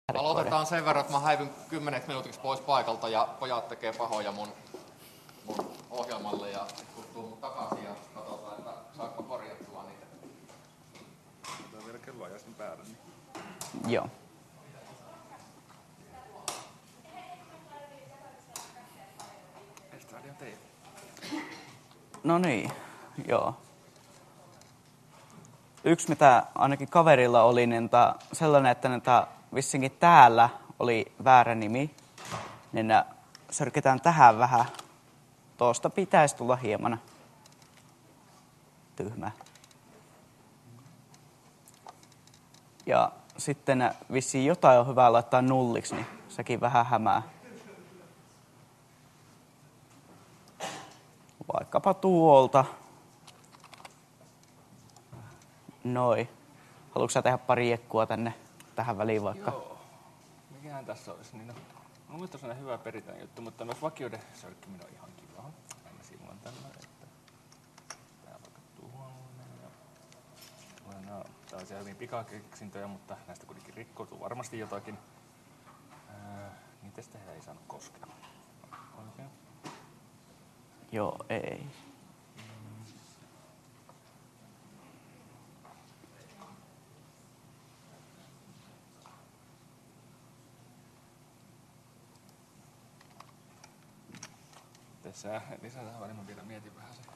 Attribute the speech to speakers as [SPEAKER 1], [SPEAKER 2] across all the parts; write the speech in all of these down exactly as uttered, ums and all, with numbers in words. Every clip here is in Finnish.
[SPEAKER 1] Aloitetaan sen verran, että mä häivyn kymmeneksi minuutiksi pois paikalta ja pojat tekee pahoja mun, mun ohjelmalle ja kutsuu mun takaisin ja katsotaan, että saanko korjattua niitä.
[SPEAKER 2] Otetaan vielä kelloajastin päälle. Niin.
[SPEAKER 3] Joo.
[SPEAKER 2] Estradia teille.
[SPEAKER 3] No niin, joo. Yksi mitä ainakin kaverilla oli, niin ta, sellainen, että niin ta, vissinkin täällä oli väärä nimi, niin sörkitään tähän vähän. Tuosta pitäisi tulla hieman tyhmä. Ja sitten vissiin jotain on hyvä laittaa nulliksi, niin sekin vähän hämää. Vaikkapa tuolta. Noi. Haluatko sä tehdä pari jekkua tänne tähän väliin vaikka?
[SPEAKER 2] Joo. Mikähän tässä olisi? Niin no, mun mielestä on sellainen hyvä perinteinen juttu, mutta myös vakioiden sörkkiminen on ihan kiva. Aina sinulla on tällainen, että tää vaikka tuonne. Ja nämä on tällaisia hyvin pikakeksintöjä, mutta näistä kuitenkin rikkoutuu varmasti jotakin. Ää, niin tästä ei saanut koskea. Oikein.
[SPEAKER 3] Joo, ei.
[SPEAKER 2] Tässä lisätään väliin, mä vielä mietin vähän se.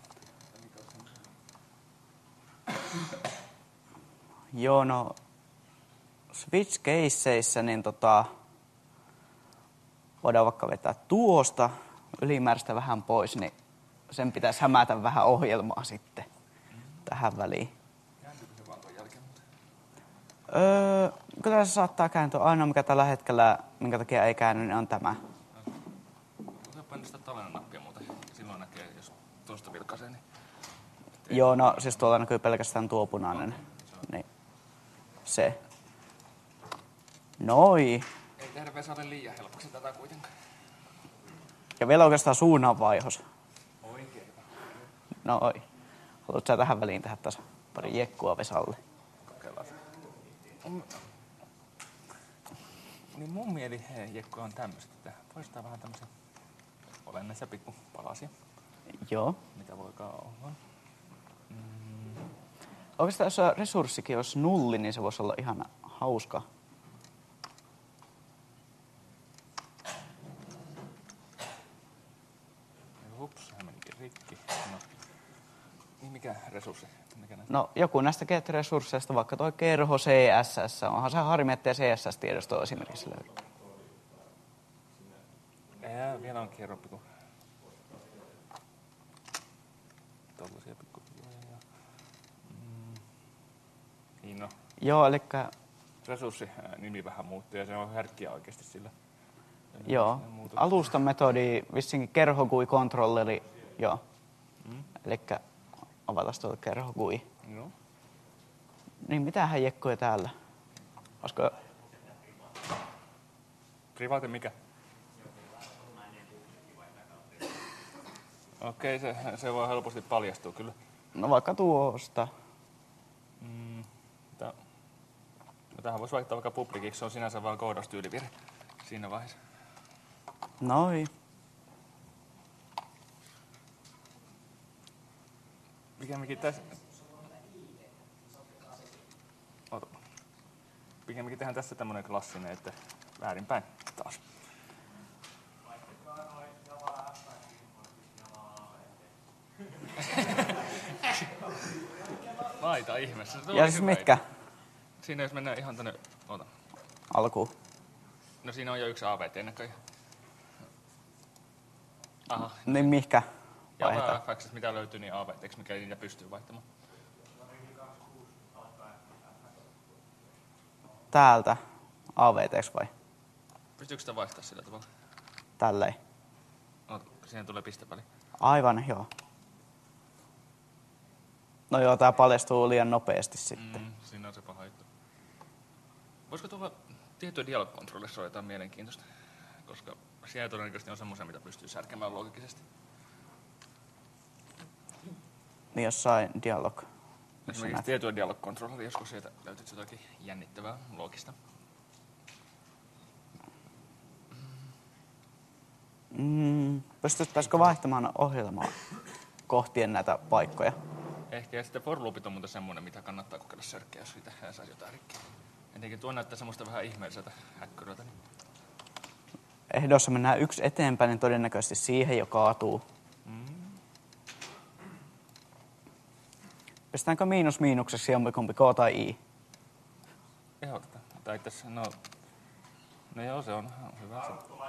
[SPEAKER 3] Joo, no Switch-keisseissä niin tota, voidaan vaikka vetää tuosta ylimääräistä vähän pois, niin sen pitäisi hämätä vähän ohjelmaa sitten mm. tähän väliin.
[SPEAKER 2] Kääntyykö se vaan tuon jälkeen muuten?
[SPEAKER 3] Öö, kyllä se saattaa kääntyä. Ainoa mikä tällä hetkellä, minkä takia ei käänny, niin on tämä.
[SPEAKER 2] Osa painaa tallennan nappia muuten. Silloin näkee, jos tuosta vilkaisee, niin...
[SPEAKER 3] Joo, no siis tuolla näkyy pelkästään tuo punainen. Niin. Se. Noi.
[SPEAKER 2] Ei tehdä Vesalle liian helpoksi tätä kuitenkaan.
[SPEAKER 3] Ja vielä oikeastaan suunnanvaihos.
[SPEAKER 2] Oikein.
[SPEAKER 3] Noi. Haluatko sä tähän väliin tehdä taas pari jekkua Vesalle?
[SPEAKER 2] Kokeillaan se. Mm. Niin mun mieli jekko on tämmöistä, että poistaa vähän tämmöisiä olennaisia pikkupalasia.
[SPEAKER 3] Joo.
[SPEAKER 2] Mitä voikaan olla. Mm.
[SPEAKER 3] Oikeastaan jos resurssikin olisi nulli, niin se voisi olla ihan hauska.
[SPEAKER 2] Hups, hän menikin rikki. No. Niin mikä resurssi? Mikä
[SPEAKER 3] no joku näistä get-resursseista, vaikka toi kerho C S S. Onhan se harmi, ettei C S S-tiedostoa esimerkiksi löydy.
[SPEAKER 2] Ää, vielä on kerro pikku. Tollaisia pikkuhiljaa. Mm. Niin no.
[SPEAKER 3] Joo, eli...
[SPEAKER 2] Resurssi nimi vähän muuttuu ja se on härkkiä oikeasti sillä.
[SPEAKER 3] Joo, alustan metodi vissinkin kerho G U I-kontrolleri, joo.
[SPEAKER 2] Mm.
[SPEAKER 3] Elikkä avataan tuolta kerho G U I.
[SPEAKER 2] Joo.
[SPEAKER 3] Niin mitähän jekkoja täällä? Olisiko...
[SPEAKER 2] Private mikä? Okei, se, se voi helposti paljastua kyllä.
[SPEAKER 3] No vaikka tuosta.
[SPEAKER 2] Mm, tää, no tähän voisi vaihtaa vaikka publikiksi, se on sinänsä vaan koodaustyylivire siinä vaiheessa.
[SPEAKER 3] Noi.
[SPEAKER 2] Pikemminkin tässä... Ota. Pikemminkin tehdään tässä tämmönen klassinen, että väärinpäin taas. Laita ihmeessä.
[SPEAKER 3] Ja siis mitkä?
[SPEAKER 2] Siinä jos mennään ihan tänne... Ota.
[SPEAKER 3] Alkuun.
[SPEAKER 2] No siinä on jo yksi A V T näköjään. Aha.
[SPEAKER 3] Niin mihkä?
[SPEAKER 2] Ja
[SPEAKER 3] Vaihdetaan.
[SPEAKER 2] F X, mitä löytyy, niin A V T:ksi, mikä niitä pystyy vaihtamaan.
[SPEAKER 3] Täältä A V T:ksi vai?
[SPEAKER 2] Pystyykö sitä vaihtaa sillä tavalla?
[SPEAKER 3] Tälleen.
[SPEAKER 2] Ota, siihen tulee pisteväli.
[SPEAKER 3] Aivan, joo. No joo, tää paljastuu liian nopeasti sitten.
[SPEAKER 2] Mm, siinä on se paha juttu. Voisiko tuolla tiettyä dialog-kontrollissa olla jotain mielenkiintoista? Koska siellä todennäköisesti on semmoisia, mitä pystyy särkemään loogisesti.
[SPEAKER 3] Niin jossain dialog.
[SPEAKER 2] Esimerkiksi tiettyä dialog-kontrollia, joskus sieltä löytyy jotakin jännittävää, loogista.
[SPEAKER 3] Pystyttäisikö vaihtamaan ohjelmaa kohtien näitä paikkoja?
[SPEAKER 2] Ehkä, ja sitten for loopit on muuten semmoinen, mitä kannattaa kokeilla sörkkiä, jos siitä saisi jotain rikkiä. Etenkin tuo näyttää semmoista vähän ihmeelliseltä häkkyröltä. Niin.
[SPEAKER 3] Ehdossa mennään yksi eteenpäin, niin todennäköisesti siihen jo kaatuu. Mm. Pistetäänkö miinus miinukseksi jompikumpi K tai I?
[SPEAKER 2] Ehdotetaan. Tai tässä, no... No joo, se on hyvä.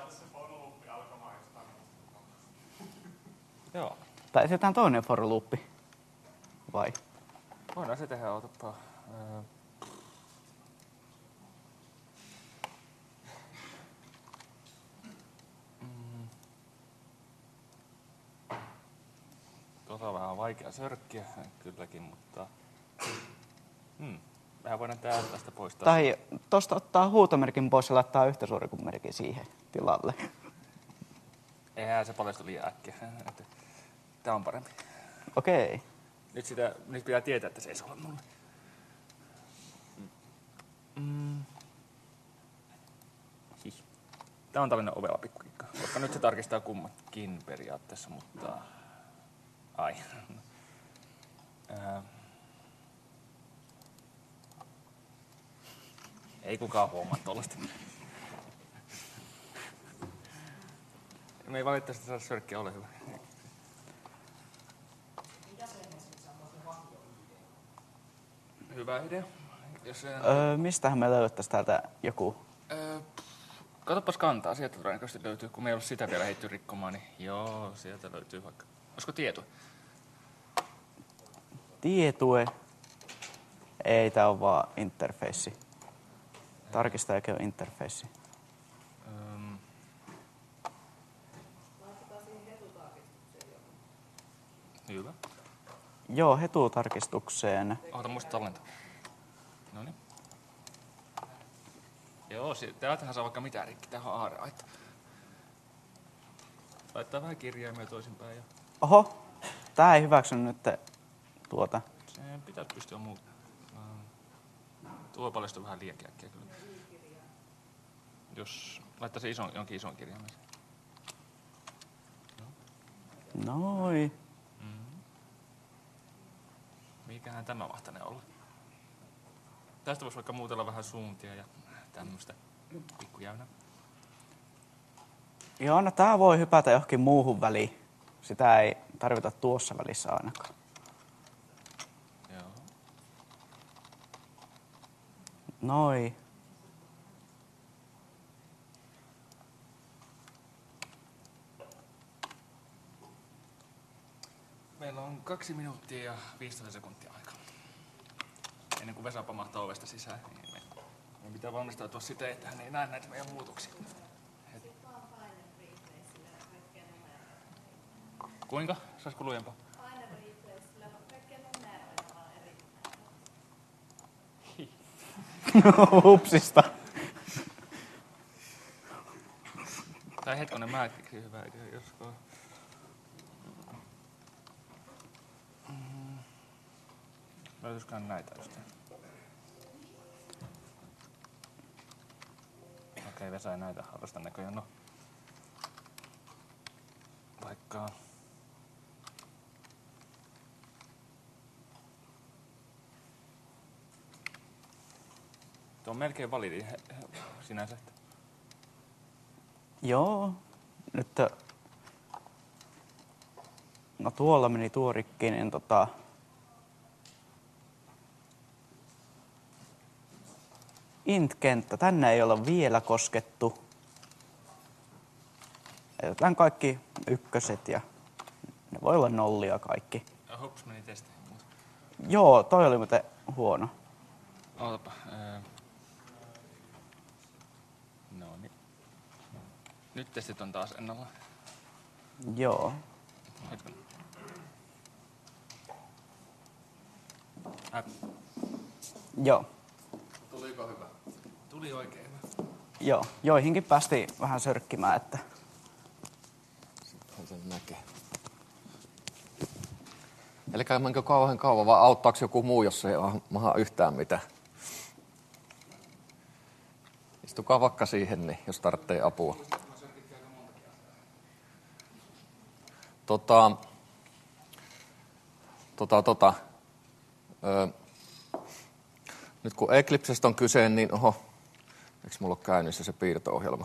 [SPEAKER 2] Joo.
[SPEAKER 3] Tai esitetään toinen for loop. Vai?
[SPEAKER 2] Voidaan se tehdä, otapa. Öö. Mm. Tuota on vähän vaikea sörkkiä kylläkin, mutta... Hmm. Mehän voidaan tää tästä poistaa.
[SPEAKER 3] Tai tosta ottaa huutomerkin pois ja laittaa yhtä suuri kuin merkin siihen tilalle.
[SPEAKER 2] Eihän se paljastu liian äkkiä. Tää on parempi.
[SPEAKER 3] Okei. Okay.
[SPEAKER 2] Nyt, sitä, nyt pitää tietää, että se ei saa olla mulle. Mm. Hih. Tää on tällainen ovela pikkukikka. Koska nyt se tarkistaa kummatkin periaatteessa, mutta... Ai. Ää... Ei kukaan huomaa tollaista. Me ei valitettavasti saa sörkkiä, ole hyvä. Hyvä idea. Jos
[SPEAKER 3] öö, mistähän me löytäisi täältä joku?
[SPEAKER 2] Öö, katsopas kantaa, sieltä todennäköisesti löytyy. Kun me ei ole sitä vielä heitty rikkomaan, niin joo, sieltä löytyy vaikka. Olisiko tieto?
[SPEAKER 3] Tietue. Ei, tää on vaan interface. Tarkista, eikä ole interface.
[SPEAKER 2] Öm.
[SPEAKER 4] Laitetaan siihen hetutarkistukseen joku.
[SPEAKER 2] Hyvä.
[SPEAKER 3] Joo, hetutarkistukseen.
[SPEAKER 2] Ota muista tallentaa. Noniin. Joo, täältähän saa vaikka mitään rikki. Tämähän on aarreaitta. Laittaa vähän kirjaimia toisinpäin. Ja...
[SPEAKER 3] Oho, tää ei hyväksynyt nyt tuota.
[SPEAKER 2] Sen pitää pystyä muuta. Tuo paljastui vähän liian äkkiä kyllä. Jos laittaisi ison, jonkin ison kirjaimen. No.
[SPEAKER 3] Noi.
[SPEAKER 2] Mm-hmm. Mikähän tämä mahtanee olla? Tästä voisi vaikka muutella vähän suuntia ja tämmöistä pikkujäynä.
[SPEAKER 3] Joo, no tää voi hypätä johonkin muuhun väliin. Sitä ei tarvita tuossa välissä ainakaan.
[SPEAKER 2] Joo.
[SPEAKER 3] Noi.
[SPEAKER 2] Meillä on kaksi minuuttia ja viisitoista sekuntia aikaa. Ennen kuin Vesa pamahtaa ovesta sisään, niin meidän pitää valmistautua sitä, että hän ei näe näitä meidän muutoksia. Et... Kuinka? Saisiko lujempaa?
[SPEAKER 4] Paine replay, sillä kaikkia numeroita on eri numeroita.
[SPEAKER 3] Hupsista.
[SPEAKER 2] Tai hetkonen, mä keksin hyvää idea, josko... Mm. Löytyisikään näitä just. Okei, Vesa ei näitä harrasta näköjään. No. Vaikka... Tuo on melkein validi sinänsä.
[SPEAKER 3] Joo. Nyt... No tuolla meni tuo rikki, niin tota... int-kenttä. Tänne ei olla vielä koskettu. Jätetään kaikki ykköset ja ne voi olla nollia kaikki.
[SPEAKER 2] Hups, meni testiin.
[SPEAKER 3] Joo, toi oli muuten huono.
[SPEAKER 2] Ootapa. Öö. No niin. Nyt testit on taas ennalla.
[SPEAKER 3] Joo.
[SPEAKER 2] Hetken. Äh.
[SPEAKER 3] Joo.
[SPEAKER 1] Tuliko hyvä?
[SPEAKER 2] Tuli oikein hyvä.
[SPEAKER 3] Joo, joihinkin päästiin vähän sörkkimään, että...
[SPEAKER 1] Sitten sen näkee. Eli menkö kauhean kauan, vai auttaako joku muu, jos ei ole maha yhtään mitään? Istukaa vaikka siihen, niin, jos tarvitsee apua. Tota, tota, tota. Öö, nyt kun Eclipsestä on kyse, niin oho, eikö mulla ole käynnissä se piirto-ohjelma?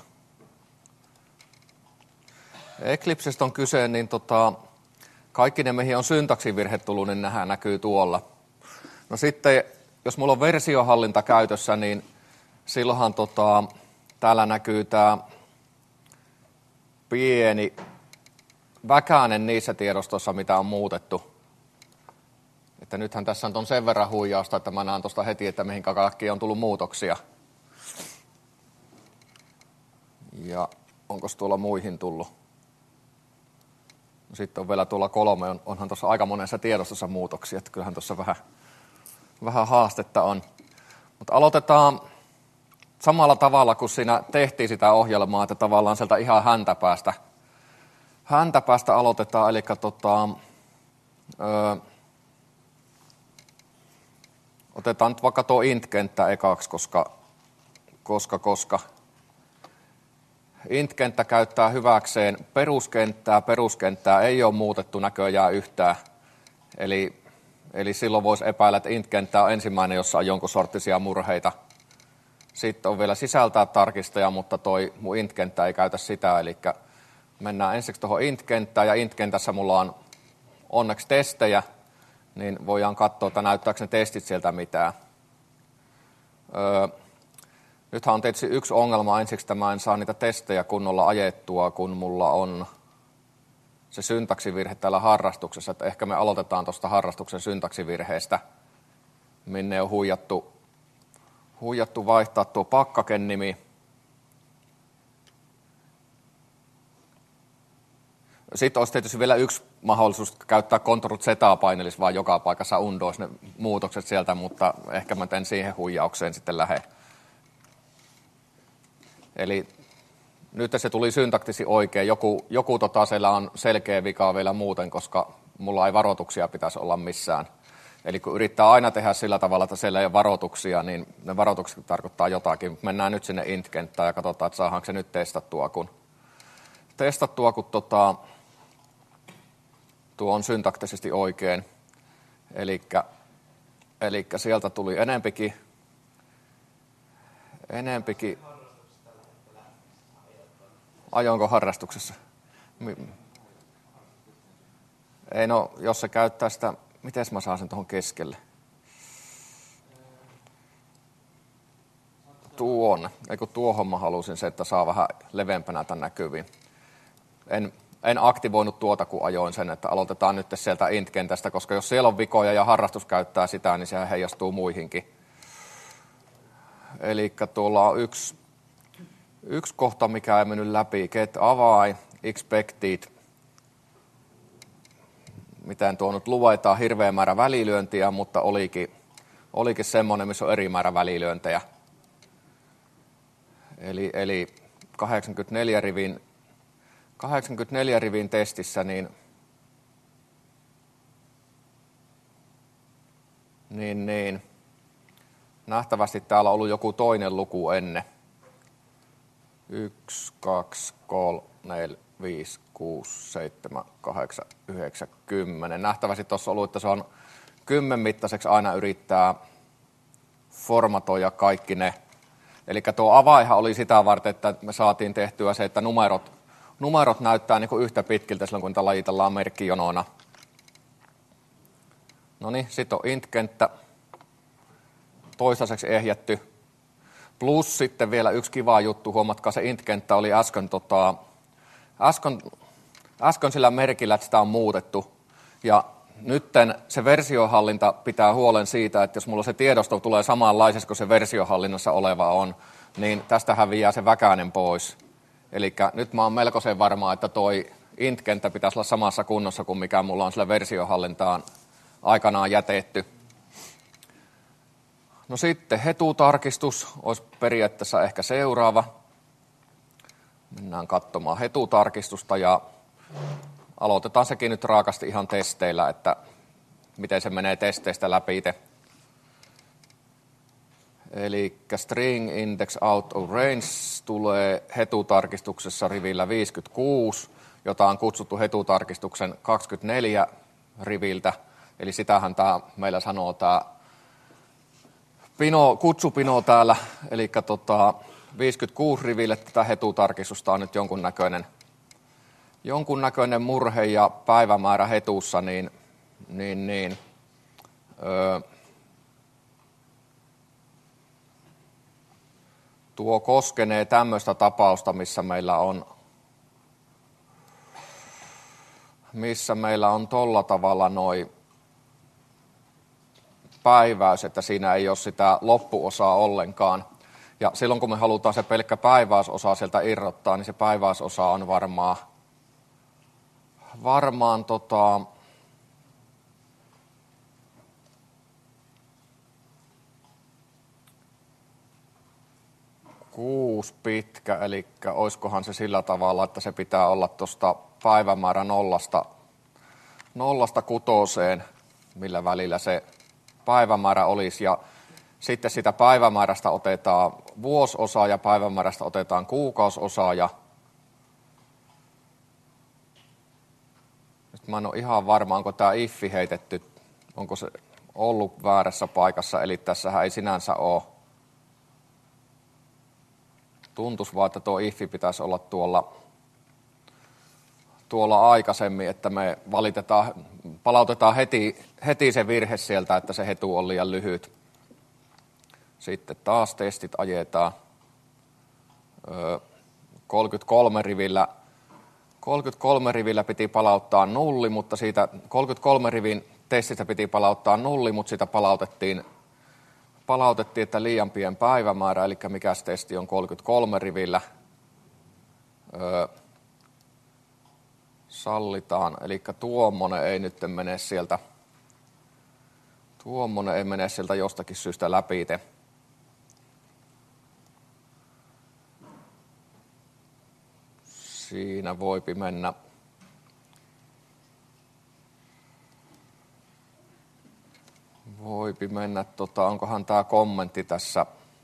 [SPEAKER 1] Eclipsestä on kyse, niin tota, kaikki ne, mihin on syntaksivirhe tullut, niin nähdään näkyy tuolla. No sitten, jos mulla on versiohallinta käytössä, niin silloinhan tota, täällä näkyy tämä pieni väkäinen niissä tiedostossa, mitä on muutettu. Että nythän tässä on sen verran huijausta, että mä näen tuosta heti, että mihin kaikkiin on tullut muutoksia. Ja onko tuolla muihin tullut? No sitten on vielä tuolla kolme, on, onhan tuossa aika monessa tiedostossa muutoksia, että kyllähän tuossa vähän, vähän haastetta on. Mutta aloitetaan samalla tavalla, kun siinä tehtiin sitä ohjelmaa, että tavallaan sieltä ihan häntäpäästä. Häntäpäästä aloitetaan, eli tota, öö, otetaan nyt vaikka tuo int-kenttä ekaksi, koska, koska, koska int-kenttä käyttää hyväkseen peruskenttää. Peruskenttää ei ole muutettu näköjään yhtään. Eli, eli silloin voisi epäillä, että int-kenttä on ensimmäinen, jossa on jonkun sorttisia murheita. Sitten on vielä sisältää tarkistaja, mutta toi mun int-kenttä ei käytä sitä. Eli mennään ensiksi tuohon int-kenttään, ja int-kentässä mulla on onneksi testejä, niin voidaan katsoa, että näyttääkö ne testit sieltä mitään. Öö, Nythän on tietysti yksi ongelma ensiksi, että mä en saa niitä testejä kunnolla ajettua, kun mulla on se syntaksivirhe täällä harrastuksessa. Että ehkä me aloitetaan tuosta harrastuksen syntaksivirheestä, minne on huijattu, huijattu vaihtaa tuo pakkaken nimi. Sitten olisi tietysti vielä yksi mahdollisuus käyttää Ctrl-Z-painelissa vaan joka paikassa undoisi ne muutokset sieltä, mutta ehkä mä teen siihen huijaukseen sitten lähde. Eli nyt se tuli syntaktisi oikein. Joku, joku tota siellä on selkeä vika vielä muuten, koska mulla ei varoituksia pitäisi olla missään. Eli kun yrittää aina tehdä sillä tavalla, että siellä ei ole varoituksia, niin ne varoitukset tarkoittaa jotakin. Mennään nyt sinne int-kenttään ja katsotaan, että saadaanko se nyt testattua, kun, testattua, kun tota, tuo on syntaktisesti oikein. Elikkä, elikkä sieltä tuli enempikin, enempikin. Ajoinko harrastuksessa? Ei no, jos se käyttää sitä, miten mä saan sen tuohon keskelle? Tuon, eikö tuohon mä halusin se, että saa vähän leveämpänä tämän näkyviin. En, en aktivoinut tuota, kun ajoin sen, että aloitetaan nyt sieltä int-kentästä, koska jos siellä on vikoja ja harrastus käyttää sitä, niin sehän heijastuu muihinkin. Elikkä tuolla on yksi, yksi kohta, mikä ei mennyt läpi, get avain, expected. Miten tuo nyt luetaan, hirveä määrä välilyöntiä, mutta olikin, olikin semmoinen, missä on eri määrä välilyöntejä. Eli, eli kahdeksankymmentäneljä rivin, kahdeksankymmentäneljä rivin testissä, niin, niin, niin nähtävästi täällä on ollut joku toinen luku ennen. yksi, kaksi, kolme, neljä, viisi, kuusi, seitsemän, kahdeksan, yhdeksän, kymmenen. Nähtävästi tuossa on ollut, että se on kymmenmittaiseksi aina yrittää formatoida kaikki ne. Eli tuo avaihan oli sitä varten, että me saatiin tehtyä se, että numerot, numerot näyttää niin kuin yhtä pitkiltä silloin, kun niitä lajitellaan merkkijonona. No niin, sitten on int-kenttä toistaiseksi ehjätty. Plus sitten vielä yksi kiva juttu, huomatkaa se int-kenttä oli äsken, tota, äsken, äsken sillä merkillä, että sitä on muutettu. Ja nytten se versiohallinta pitää huolen siitä, että jos mulla se tiedosto tulee samanlaisessa kuin se versiohallinnassa oleva on, niin tästä häviää se väkäinen pois. Eli nyt mä oon melkoisen varma, että toi int-kenttä pitäisi olla samassa kunnossa kuin mikä mulla on sillä versiohallintaan aikanaan jätetty. No sitten hetutarkistus olisi periaatteessa ehkä seuraava. Mennään katsomaan hetutarkistusta ja aloitetaan sekin nyt raakasti ihan testeillä, että miten se menee testeistä läpi itse. Eli string index out of range tulee hetutarkistuksessa rivillä viisikymmentäkuusi, jota on kutsuttu hetutarkistuksen kaksikymmentäneljä riviltä. Eli sitähän tämä meillä sanoo tämä pino, kutsupino täällä, eli tota, viisikymmentäkuusi riville tätä hetutarkistusta on nyt jonkunnäköinen, jonkunnäköinen murhe ja päivämäärä hetussa, niin, niin, niin öö, tuo koskenee tämmöistä tapausta, missä meillä on missä meillä on tolla tavalla noi päiväys, että siinä ei ole sitä loppuosaa ollenkaan. Ja silloin kun me halutaan se pelkkä päiväysosa sieltä irrottaa, niin se päiväysosa on varmaan, varmaan tota, kuusi pitkä, eli olisikohan se sillä tavalla, että se pitää olla tuosta päivämäärä nollasta, nollasta kutoseen, millä välillä se päivämäärä olisi. Ja sitten sitä päivämäärästä otetaan vuosiosa ja päivämäärästä otetaan kuukausiosa. Ja nyt mä en ole ihan varma, onko tämä iffi heitetty, onko se ollut väärässä paikassa, eli tässähän ei sinänsä ole. Tuntuisi vaan, että tuo iffi pitäisi olla tuolla, tuolla aikaisemmin, että me valitetaan, palautetaan heti, heti se virhe sieltä, että se hetu on liian lyhyt. Sitten taas testit ajetaan öö, kolmekymmentäkolme rivillä. kolmekymmentäkolme rivillä piti palauttaa nulli, mutta siitä kolmekymmentäkolme rivin testistä piti palauttaa nulli, mutta siitä palautettiin Palautettiin, että liian pien päivämäärä, eli mikäs testi on kolmekymmentäkolme rivillä. Öö, sallitaan, eli tuommoinen ei nyt mene sieltä, tuommoinen ei mene sieltä jostakin syystä läpi. Siinä voipi mennä. Voipi mennä, tota, onkohan tämä kommentti tässä.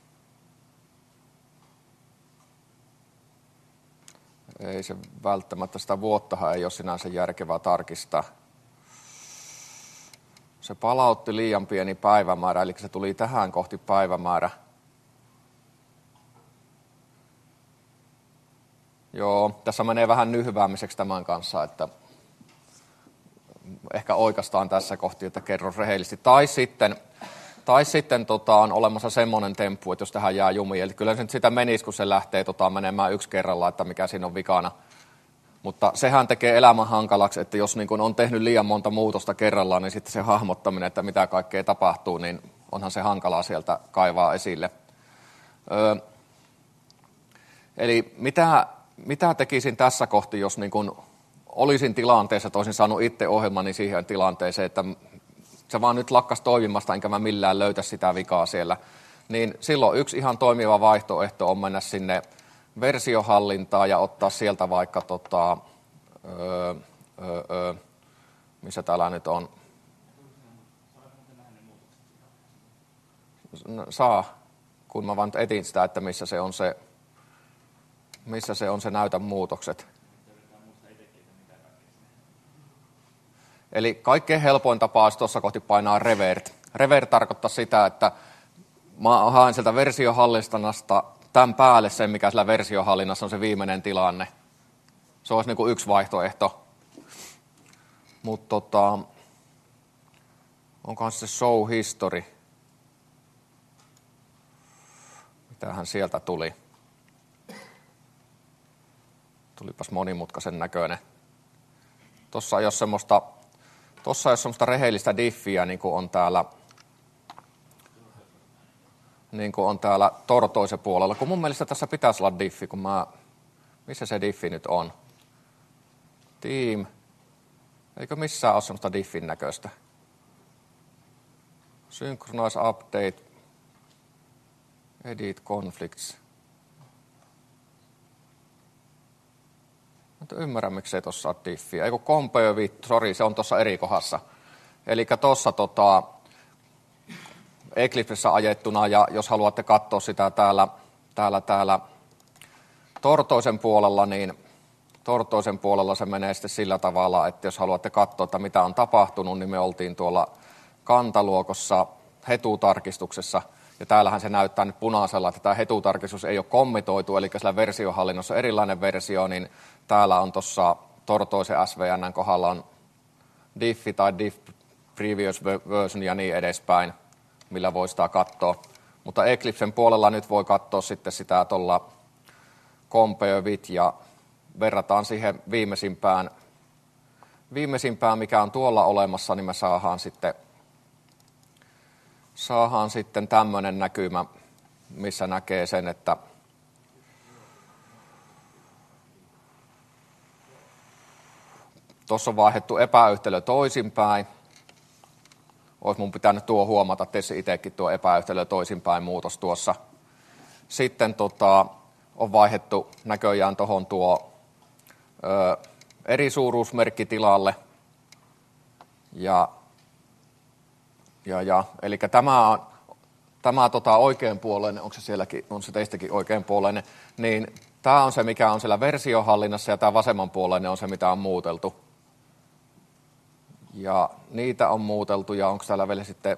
[SPEAKER 1] Ei se välttämättä, sitä vuottahan ei ole sinänsä järkevää tarkistaa. Se palautti liian pieni päivämäärä, eli se tuli tähän kohti päivämäärä. Joo, tässä menee vähän nyhväämiseksi tämän kanssa, että ehkä oikastaan tässä kohti, että kerron rehellisesti. Tai sitten, tai sitten tota, on olemassa semmoinen temppu, että jos tähän jää jumiin. Eli kyllä se nyt sitä menisi, kun se lähtee tota, menemään yksi kerralla, että mikä siinä on vikana. Mutta sehän tekee elämän hankalaksi, että jos niin kun on tehnyt liian monta muutosta kerrallaan, niin sitten se hahmottaminen, että mitä kaikkea tapahtuu, niin onhan se hankalaa sieltä kaivaa esille. Öö, eli mitä, mitä tekisin tässä kohti, jos niin kun olisin tilanteessa, että olisin saanut itse ohjelmani siihen tilanteeseen, että se vaan nyt lakkas toimimasta, enkä mä millään löytä sitä vikaa siellä, niin silloin yksi ihan toimiva vaihtoehto on mennä sinne versiohallintaan ja ottaa sieltä vaikka, tota, öö, öö, öö, missä täällä nyt on. Saa, kun mä vaan etin sitä, että missä se on se, missä se on se näytä muutokset. Eli kaikkein helpoin tapa olisi tuossa kohti painaa revert. Revert tarkoittaa sitä, että mä haen sieltä versiohallinnasta tämän päälle sen, mikä sillä versiohallinnassa on se viimeinen tilanne. Se olisi niin kuin yksi vaihtoehto. Mutta tota, onkohan se show history? Mitähän sieltä tuli? Tulipas monimutkaisen näköinen. Tuossa ei ole semmoista, tossa ei ole semmoista rehellistä diffiä, niin kuin on täällä, niin kuin on täällä tortoisen puolella. Kun mun mielestä tässä pitäisi olla diffi, kun mä, missä se diffi nyt on? Team. Eikö missään ole semmoista diffin näköistä? Synchronize update. Edit conflicts. Mutta ymmärrän, miksei tuossa ole diffiä. Eiku compare with, sori, se on tuossa eri kohdassa. Eli tuossa tota, Eclipsessä ajettuna, ja jos haluatte katsoa sitä täällä, täällä, täällä tortoisen puolella, niin Tortoisen puolella se menee sitten sillä tavalla, että jos haluatte katsoa, että mitä on tapahtunut, niin me oltiin tuolla kantaluokossa hetutarkistuksessa. Ja täällähän se näyttää nyt punaisella, että tämä hetutarkistus ei ole kommitoitu, eli sillä versiohallinnossa erilainen versio, niin täällä on tuossa Tortoisen S V N:n kohdalla on diffi tai diff previous version ja niin edespäin, millä voi sitä katsoa. Mutta Eclipsen puolella nyt voi katsoa sitten sitä tuolla compare with ja verrataan siihen viimeisimpään, viimeisimpään, mikä on tuolla olemassa, niin me saadaan sitten, saadaan sitten tämmöinen näkymä, missä näkee sen, että tuossa on vaihdettu epäyhtälö toisinpäin. Olisi mun pitänyt tuo huomata, teissä itsekin tuo epäyhtälö toisinpäin muutos tuossa. Sitten tota, on vaihdettu näköjään tuohon tuo ö, eri suuruusmerkki tilalle. Ja, ja, ja, eli tämä on tämä tota, oikeanpuoleinen, onko se sielläkin, on se teistäkin oikeanpuoleinen, niin tämä on se, mikä on siellä versiohallinnassa ja tämä vasemmanpuoleinen on se, mitä on muuteltu. Ja niitä on muuteltu ja onko täällä vielä sitten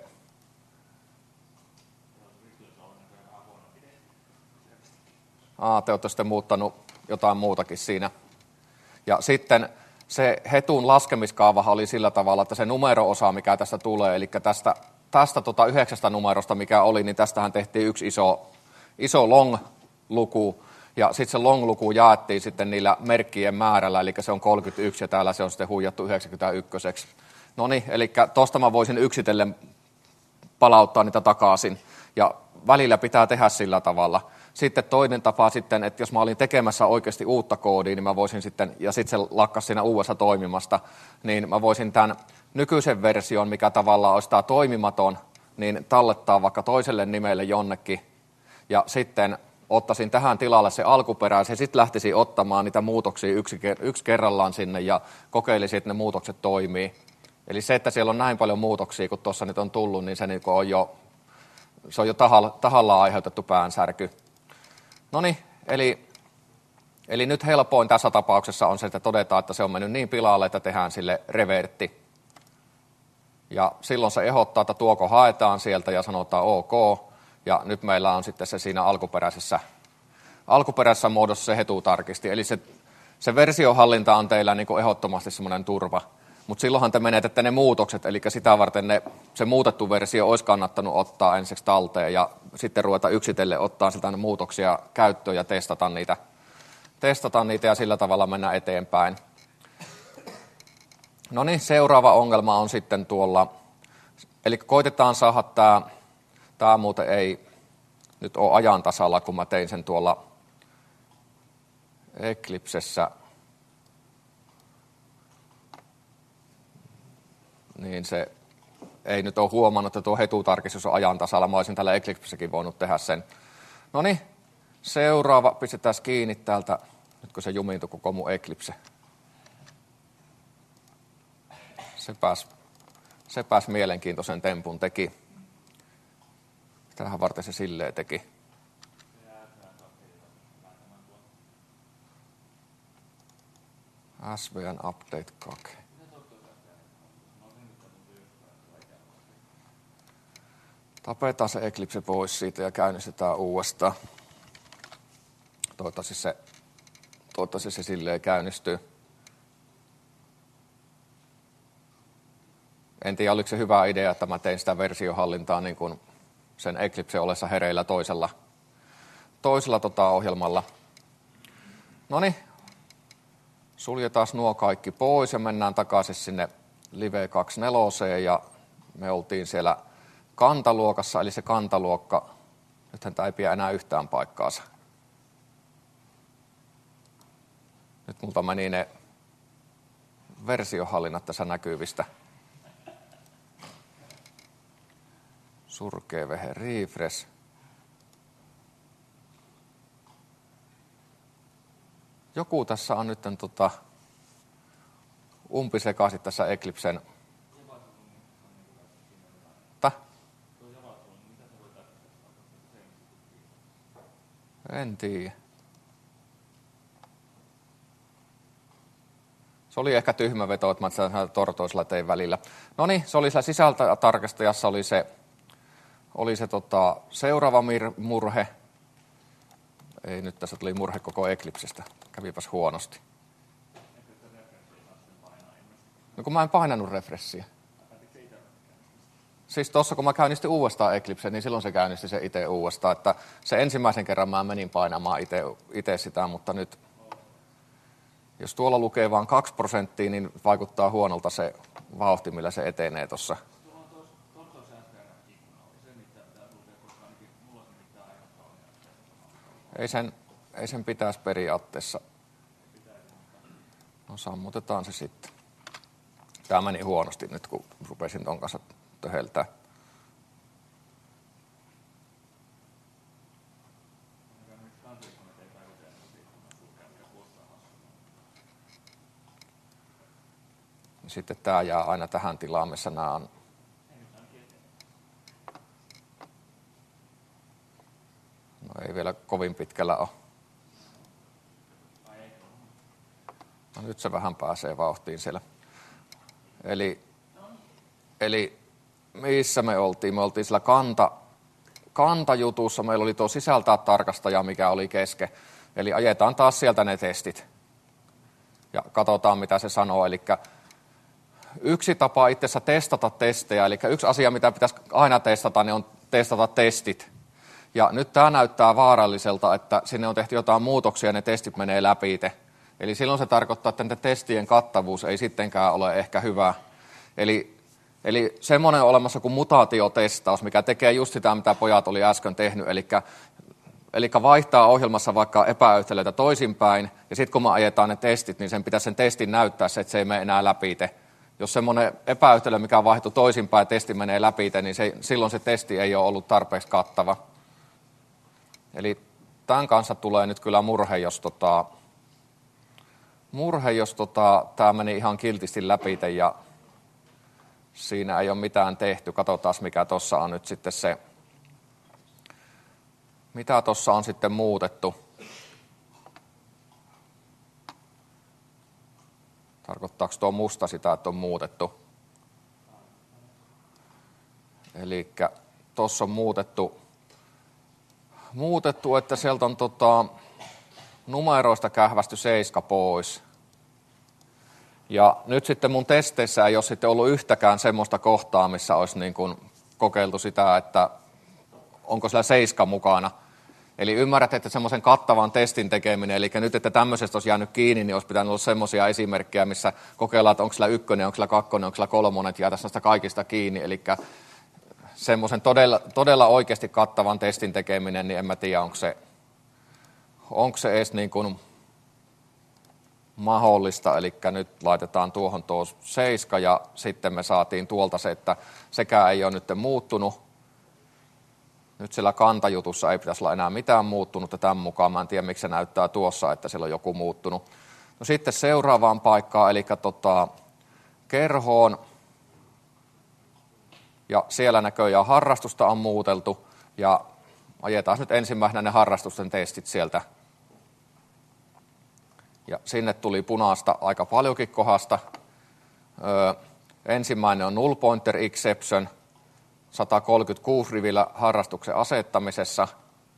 [SPEAKER 1] Aa, te olette sitten muuttanut jotain muutakin siinä. Ja sitten se hetun laskemiskaavahan oli sillä tavalla, että se numero-osa, mikä tästä tulee, eli tästä, tästä tota yhdeksästä numerosta, mikä oli, niin tästähän tehtiin yksi iso, iso long-luku, ja sitten se long-luku jaettiin sitten niillä merkkien määrällä, eli se on kolmekymmentäyksi, ja täällä se on sitten huijattu yhdeksänkymmentäyksi. No niin, eli tuosta mä voisin yksitellen palauttaa niitä takaisin, ja välillä pitää tehdä sillä tavalla. Sitten toinen tapa sitten, että jos mä olin tekemässä oikeasti uutta koodia, niin mä voisin sitten, ja sitten se lakkas siinä uudessa toimimasta, niin mä voisin tämän nykyisen version, mikä tavallaan olisi tämä toimimaton, niin tallettaa vaikka toiselle nimelle jonnekin, ja sitten ottaisin tähän tilalle se alkuperäisen, ja sitten lähtisin ottamaan niitä muutoksia yksi, yksi kerrallaan sinne, ja kokeilisin, että ne muutokset toimii. Eli se, että siellä on näin paljon muutoksia, kun tuossa nyt on tullut, niin se niin on jo, se on jo tahalla, tahallaan aiheutettu päänsärky. No niin, eli, eli nyt helpoin tässä tapauksessa on se, että todetaan, että se on mennyt niin pilalle, että tehdään sille revertti. Ja silloin se ehdottaa, että tuoko haetaan sieltä ja sanotaan OK. Ja nyt meillä on sitten se siinä alkuperäisessä, alkuperäisessä muodossa se hetutarkisti. Eli se, se versiohallinta on teillä niin kuin ehdottomasti semmoinen turva. Mutta silloinhan te menetätte ne muutokset, eli sitä varten ne, se muutettu versio olisi kannattanut ottaa ensiksi talteen ja sitten ruveta yksitellen ottaa sieltä ne muutoksia käyttöön ja testata niitä, testata niitä ja sillä tavalla mennä eteenpäin. No niin, seuraava ongelma on sitten tuolla, eli koitetaan saada tämä, tämä muuten ei nyt ole ajan tasalla, kun mä tein sen tuolla Eclipsessä. Niin se ei nyt ole huomannut, että tuo hetutarkistus on ajan tasalla. Mä olisin tällä Eclipsessäkin voinut tehdä sen. No niin, seuraava. Pistetään kiinni täältä, nyt kun se jumiintui koko mun Eclipse. Se pääsi se pääs mielenkiintoisen tempun teki. Tähän varten se silleen teki. S V N update kaksi. Tapetaan se Eclipse pois siitä ja käynnistetään uudestaan. Toivottavasti se, toivottavasti se silleen käynnistyy. En tiedä, oliko se hyvä idea, että mä tein sitä versiohallintaa niin kuin sen Eclipse ollessa hereillä toisella, toisella tota ohjelmalla. Noniin, suljetaan nuo kaikki pois ja mennään takaisin sinne Live kaksikymmentäneljä ja me oltiin siellä kantaluokassa, eli se kantaluokka, nythän tämä ei pidä enää yhtään paikkaansa. Nyt multa meni ne versiohallinnat tässä näkyvistä. Surkea vehe, refresh. Joku tässä on nyt tota, umpisekaisin tässä Eclipsen. En tiedä. Se oli ehkä tyhmä veto, että mä sitä tortoisella tein välillä. No niin, se oli siellä sisältötarkastajassa, oli se, oli se tota, seuraava mir- murhe. Ei, nyt tässä tuli murhe koko Eclipsestä. Kävipäs huonosti. No kun mä en painanut refressiä. Siis tuossa kun mä käynnistin uudestaan Eclipse, niin silloin se käynnisti se itse uudestaan. Että se ensimmäisen kerran mä menin painamaan itse sitä, mutta nyt jos tuolla lukee vain kaksi prosenttia, niin vaikuttaa huonolta se vauhti, millä se etenee tuossa. Ei sen, ei sen pitäisi periaatteessa. No sammutetaan se sitten. Tämä meni huonosti nyt, kun rupesin ton kanssa töheltää. Sitten tämä jää aina tähän tilaan, missä nämä on. No ei vielä kovin pitkällä ole. No nyt se vähän pääsee vauhtiin siellä. Eli, eli missä me oltiin? Me oltiin sillä kanta, kantajutussa. Meillä oli tuo sisältää tarkastaja, mikä oli kesken. Eli ajetaan taas sieltä ne testit. Ja katsotaan, mitä se sanoo. Eli yksi tapa itse asiassa testata testejä, eli yksi asia, mitä pitäisi aina testata, niin on testata testit. Ja nyt tämä näyttää vaaralliselta, että sinne on tehty jotain muutoksia ja ne testit menee läpi. Eli silloin se tarkoittaa, että näiden testien kattavuus ei sittenkään ole ehkä hyvä. Eli, eli semmoinen on olemassa kuin mutaatiotestaus, mikä tekee just sitä, mitä pojat oli äsken tehnyt. Eli, eli vaihtaa ohjelmassa vaikka epäyhtälöitä toisinpäin, ja sitten kun me ajetaan ne testit, niin sen pitäisi sen testin näyttää se, että se ei mene enää läpi. Jos semmoinen epäyhtälö, mikä vaihtui toisinpäin ja testi menee läpi, niin se, silloin se testi ei ole ollut tarpeeksi kattava. Eli tämän kanssa tulee nyt kyllä murhe, jos, tota, murhe, jos tota, tämä meni ihan kiltisti läpi ja siinä ei ole mitään tehty. Katsotaan, mikä tuossa on nyt sitten se, mitä tuossa on sitten muutettu. Tarkoittaako tuo musta sitä, että on muutettu? Eli tuossa on muutettu, muutettu, että sieltä on tota, numeroista kähvästy seiska pois. Ja nyt sitten mun testeissä ei ole sitten ollut yhtäkään semmoista kohtaa, missä olisi niin kuin kokeiltu sitä, että onko siellä seiska mukana. Eli ymmärrät, että semmoisen kattavan testin tekeminen, eli nyt, että tämmöisestä olisi jäänyt kiinni, niin olisi pitänyt olla semmoisia esimerkkejä, missä kokeillaan, että onko siellä ykkönen, onko siellä kakkonen, onko siellä kolmonen, että jäätäisiin näistä kaikista kiinni. Eli semmoisen todella, todella oikeasti kattavan testin tekeminen, niin en mä tiedä, onko se, onko se edes niin kuin mahdollista. Eli nyt laitetaan tuohon tuo seiska ja sitten me saatiin tuolta se, että sekään ei ole nyt muuttunut. Nyt siellä kantajutussa ei pitäisi olla enää mitään muuttunut, ja tämän mukaan mä en tiedä, miksi se näyttää tuossa, että siellä on joku muuttunut. No sitten seuraavaan paikkaan, eli tota, kerhoon, ja siellä näköjään harrastusta on muuteltu, ja ajetaan nyt ensimmäisenä ne harrastusten testit sieltä. Ja sinne tuli punaista aika paljonkin kohdasta. Öö, ensimmäinen on null pointer exception, sata kolmekymmentäkuusi rivillä harrastuksen asettamisessa,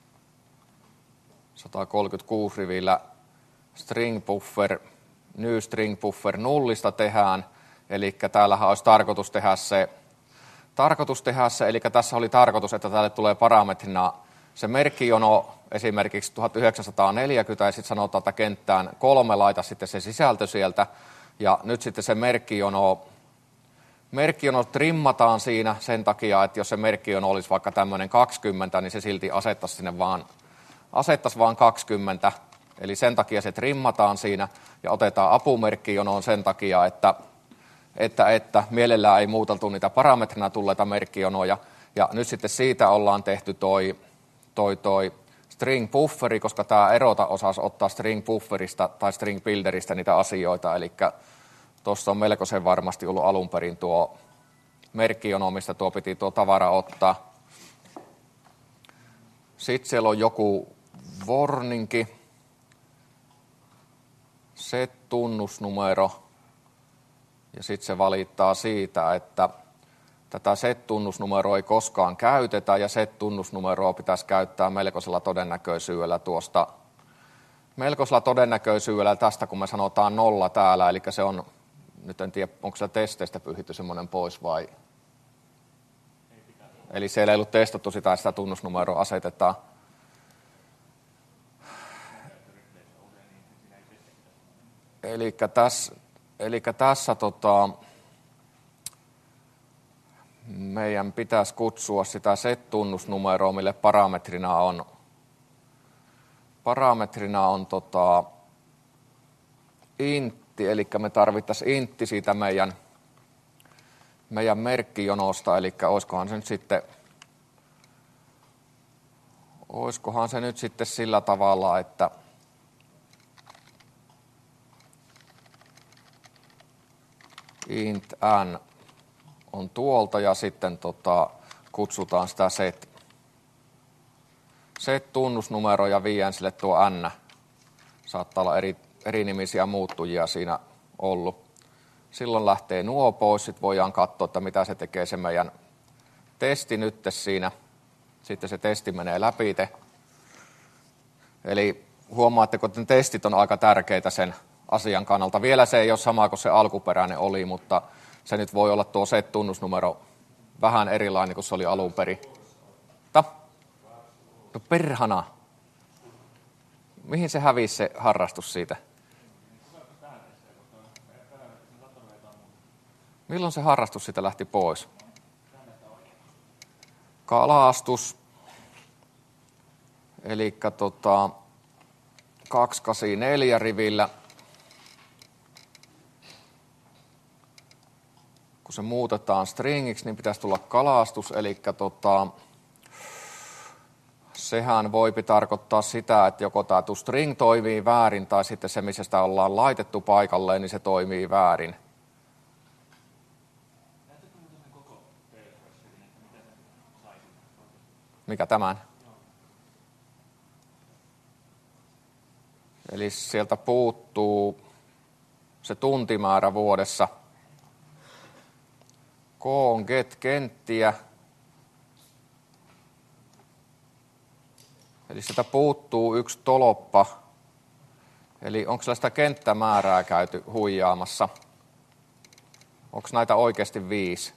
[SPEAKER 1] sata kolmekymmentäkuusi rivillä string buffer, new string buffer nullista tehdään, eli täällähän olisi tarkoitus tehdä se, tarkoitus tehdä se, eli tässä oli tarkoitus, että tälle tulee parametrina se merkkijono esimerkiksi tuhatyhdeksänsataaneljäkymmentä, ja sitten sanotaan, että kenttään kolme laita sitten se sisältö sieltä, ja nyt sitten se merkkijono, merkkijono trimmataan siinä sen takia, että jos se merkkijono olisi vaikka tämmöinen kaksikymmentä, niin se silti asettaisi sinne vaan, asettaisi vaan kaksikymmentä. Eli sen takia se trimmataan siinä ja otetaan apumerkkijonoon sen takia, että, että, että mielellään ei muuteltu niitä parametrina tulleita merkkijonoja. Ja nyt sitten siitä ollaan tehty toi, toi, toi string bufferi, koska tämä erota osasi ottaa string bufferista tai string builderista niitä asioita, eli tuossa on melkoisen varmasti ollut alun perin tuo merkkijono, mistä tuo piti tuo tavara ottaa. Sitten siellä on joku warninki, set-tunnusnumero, Ja sitten se valittaa siitä, että tätä set-tunnusnumeroa ei koskaan käytetä ja set-tunnusnumeroa pitäisi käyttää melkoisella todennäköisyydellä tuosta, melkoisella todennäköisyydellä tästä, kun me sanotaan nolla täällä, eli se on, nyt en tiedä, onko siellä testeistä pyhitty semmoinen pois vai? Eli siellä ei ollut testattu sitä, että sitä tunnusnumeroa asetetaan. Eli tässä, eli tässä tota, meidän pitäisi kutsua sitä set-tunnusnumeroa, mille parametrina on, parametrina on tota, intti, eli me tarvittaisiin intti siitä meidän, meidän merkkijonosta, eli olisikohan se nyt sitten, olisikohan se nyt sitten sillä tavalla, että int n on tuolta ja sitten tota, kutsutaan sitä set. Set-tunnusnumero ja vien sille tuo n. Saattaa olla eri, eri nimisiä muuttujia siinä ollut. Silloin lähtee nuo pois, sitten voidaan katsoa, että mitä se tekee se meidän testi nyt siinä. Sitten se testi menee läpi. Eli huomaatteko, että ne testit on aika tärkeitä sen asian kannalta. Vielä se ei ole sama kuin se alkuperäinen oli, mutta se nyt voi olla tuo set-tunnusnumero vähän erilainen kuin se oli alun perin. Ta? No perhana. Mihin se hävisi se harrastus siitä? Milloin se harrastus siitä lähti pois? Kalastus. Eli tota, kaksisataakahdeksankymmentäneljä rivillä. Kun se muutetaan stringiksi, niin pitäisi tulla kalastus, eli tota, sehän voipi tarkoittaa sitä, että joko tämä string toimii väärin, tai sitten se, missä sitä ollaan laitettu paikalleen, niin se toimii väärin. Mikä tämän? Eli sieltä puuttuu se tuntimäärä vuodessa. K on get-kenttiä. Eli sieltä puuttuu yksi toloppa. Eli onko siellä sitä kenttämäärää käyty huijaamassa? Onko näitä oikeasti viisi?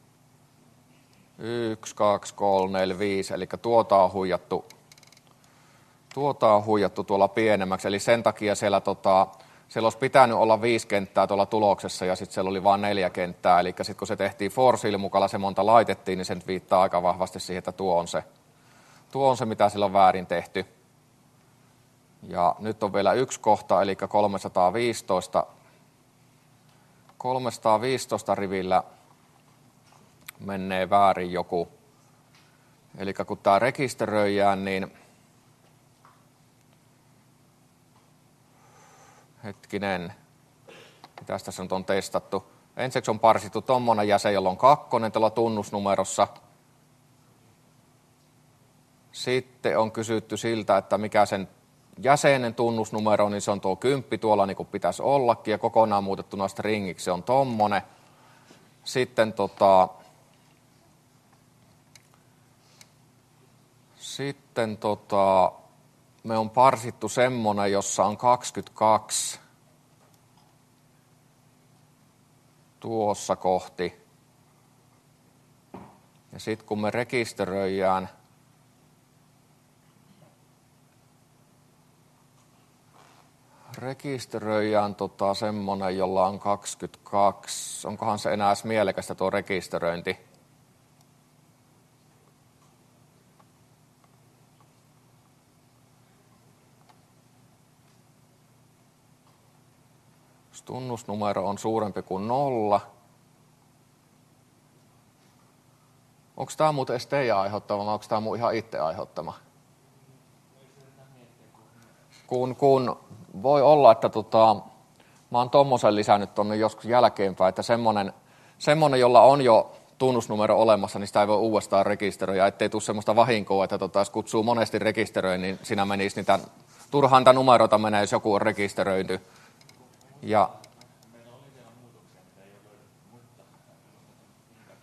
[SPEAKER 1] Yksi, kaksi, kolme, neljä, viisi. Eli tuota on huijattu, tuota on huijattu tuolla pienemmäksi. Eli sen takia siellä, tota, siellä olisi pitänyt olla viisi kenttää tuolla tuloksessa ja sitten siellä oli vain neljä kenttää. Eli sitten kun se tehtiin for-silmukalla, se monta laitettiin, niin se nyt viittaa aika vahvasti siihen, että tuo on se, tuo on se mitä sillä on väärin tehty. Ja nyt on vielä yksi kohta, eli kolmesataaviisitoista, kolmesataaviisitoista rivillä menee väärin joku. Eli kun tämä rekisteröijään, niin hetkinen, mitäs tässä nyt on testattu? Ensiksi on parsittu tuommoinen jäsen, jolla on kakkonen tuolla tunnusnumerossa. Sitten on kysytty siltä, että mikä sen jäsenen tunnusnumero, niin se on tuo kymppi tuolla niin kuin pitäisi ollakin, ja kokonaan muutettuna stringiksi se on tommonen. Sitten tota, sitten tota, me on parsittu semmonen, jossa on kaksikymmentäkaksi tuossa kohti. Ja sitten kun me rekisteröijään, rekisteröijään tota, semmonen, jolla on kaksikymmentäkaksi. Onkohan se enää edes mielekästä tuo rekisteröinti? Jos tunnusnumero on suurempi kuin nolla. Onko tämä muuten edes teidän aiheuttama vai onko tämä mun ihan itse aiheuttama? Kun, kun voi olla, että tota, mä oon tommosen lisännyt tuonne joskus jälkeenpäin, että semmonen, semmonen, jolla on jo tunnusnumero olemassa, niin sitä ei voi uudestaan rekisteröidä, ettei tule semmoista vahinkoa, että tota, jos kutsuu monesti rekisteröin, niin siinä menisi niitä, turhaan niitä numeroita menee, jos joku on rekisteröity. Ja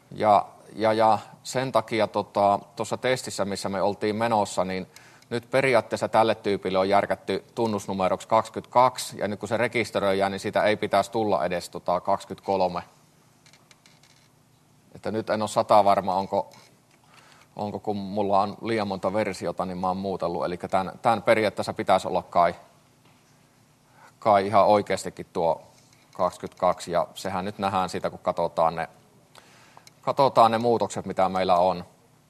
[SPEAKER 1] Ja, ja, ja sen takia tuossa tota, testissä, missä me oltiin menossa, niin nyt periaatteessa tälle tyypille on järkätty tunnusnumeroksi kaksikymmentäkaksi, ja nyt kun se rekisteröidään, niin siitä ei pitäisi tulla edes tota, kaksikymmentäkolme. Että nyt en ole sata varma, onko, onko kun mulla on liian monta versiota, niin mä oon muutellut. Eli tämän, tämän periaatteessa pitäisi olla kai, kai ihan oikeastikin tuo kaksikymmentäkaksi, ja sehän nyt nähdään siitä, kun katsotaan ne, katsotaan ne muutokset, mitä meillä on.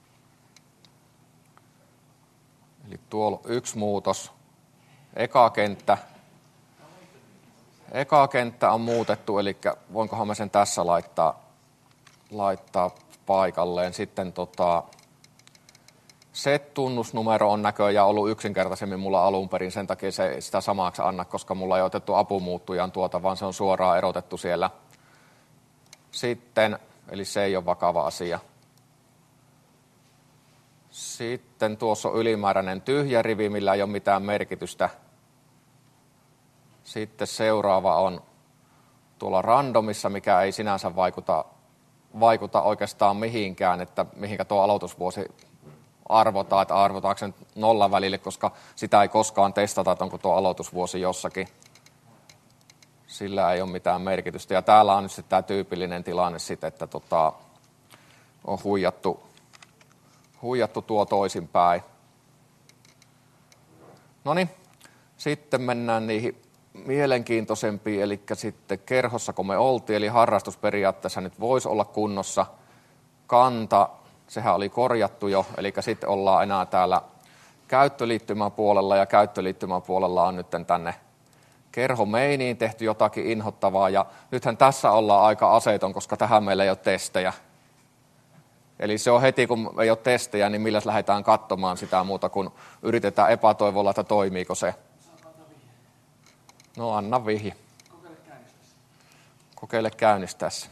[SPEAKER 1] Eli tuolla yksi muutos, eka kenttä, eka kenttä on muutettu, eli voinkohan mä sen tässä laittaa, laittaa paikalleen. Sitten tota, set-tunnusnumero on näköjään ollut yksinkertaisemmin mulla alun perin, sen takia se sitä samaksi anna, koska mulla ei otettu apumuuttujan tuota, vaan se on suoraan erotettu siellä. Sitten, eli se ei ole vakava asia. Sitten tuossa on ylimääräinen tyhjä rivi, millä ei ole mitään merkitystä. Sitten seuraava on tuolla randomissa, mikä ei sinänsä vaikuta, vaikuta oikeastaan mihinkään, että mihinkä tuo aloitusvuosi arvotaan, että arvotaanko sen nollan välille, koska sitä ei koskaan testata, että onko tuo aloitusvuosi jossakin. Sillä ei ole mitään merkitystä. Ja täällä on nyt sitten tämä tyypillinen tilanne, sitten, että tota, on huijattu, huijattu tuo toisinpäin. No niin, sitten mennään niihin mielenkiintoisempiin, eli sitten kerhossa, kun me oltiin, eli harrastusperiaatteessa nyt voisi olla kunnossa. Kanta, sehän oli korjattu jo, eli sitten ollaan enää täällä käyttöliittymäpuolella, ja käyttöliittymäpuolella on nyt tänne kerhomeiniin tehty jotakin inhottavaa, ja nythän tässä ollaan aika aseeton, koska tähän meillä ei ole testejä. Eli se on heti, kun ei ole testejä, niin milläs lähdetään katsomaan sitä muuta, kun yritetään epätoivolla, että toimiiko se. No anna vihje.
[SPEAKER 2] Kokeile käynnistässä.
[SPEAKER 1] Kokeile käynnistässä.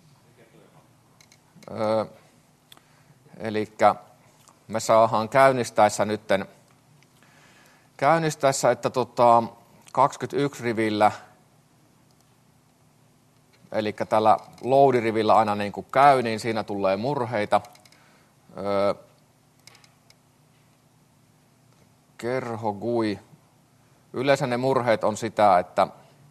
[SPEAKER 1] Öö, eli me saadaan käynnistäessä nytten, käynnistäessä, että tota, kaksikymmentäyksi rivillä, eli tällä load-rivillä aina niin kuin käy, niin siinä tulee murheita. Öö, kerho G U I. Yleensä ne murheet on sitä, että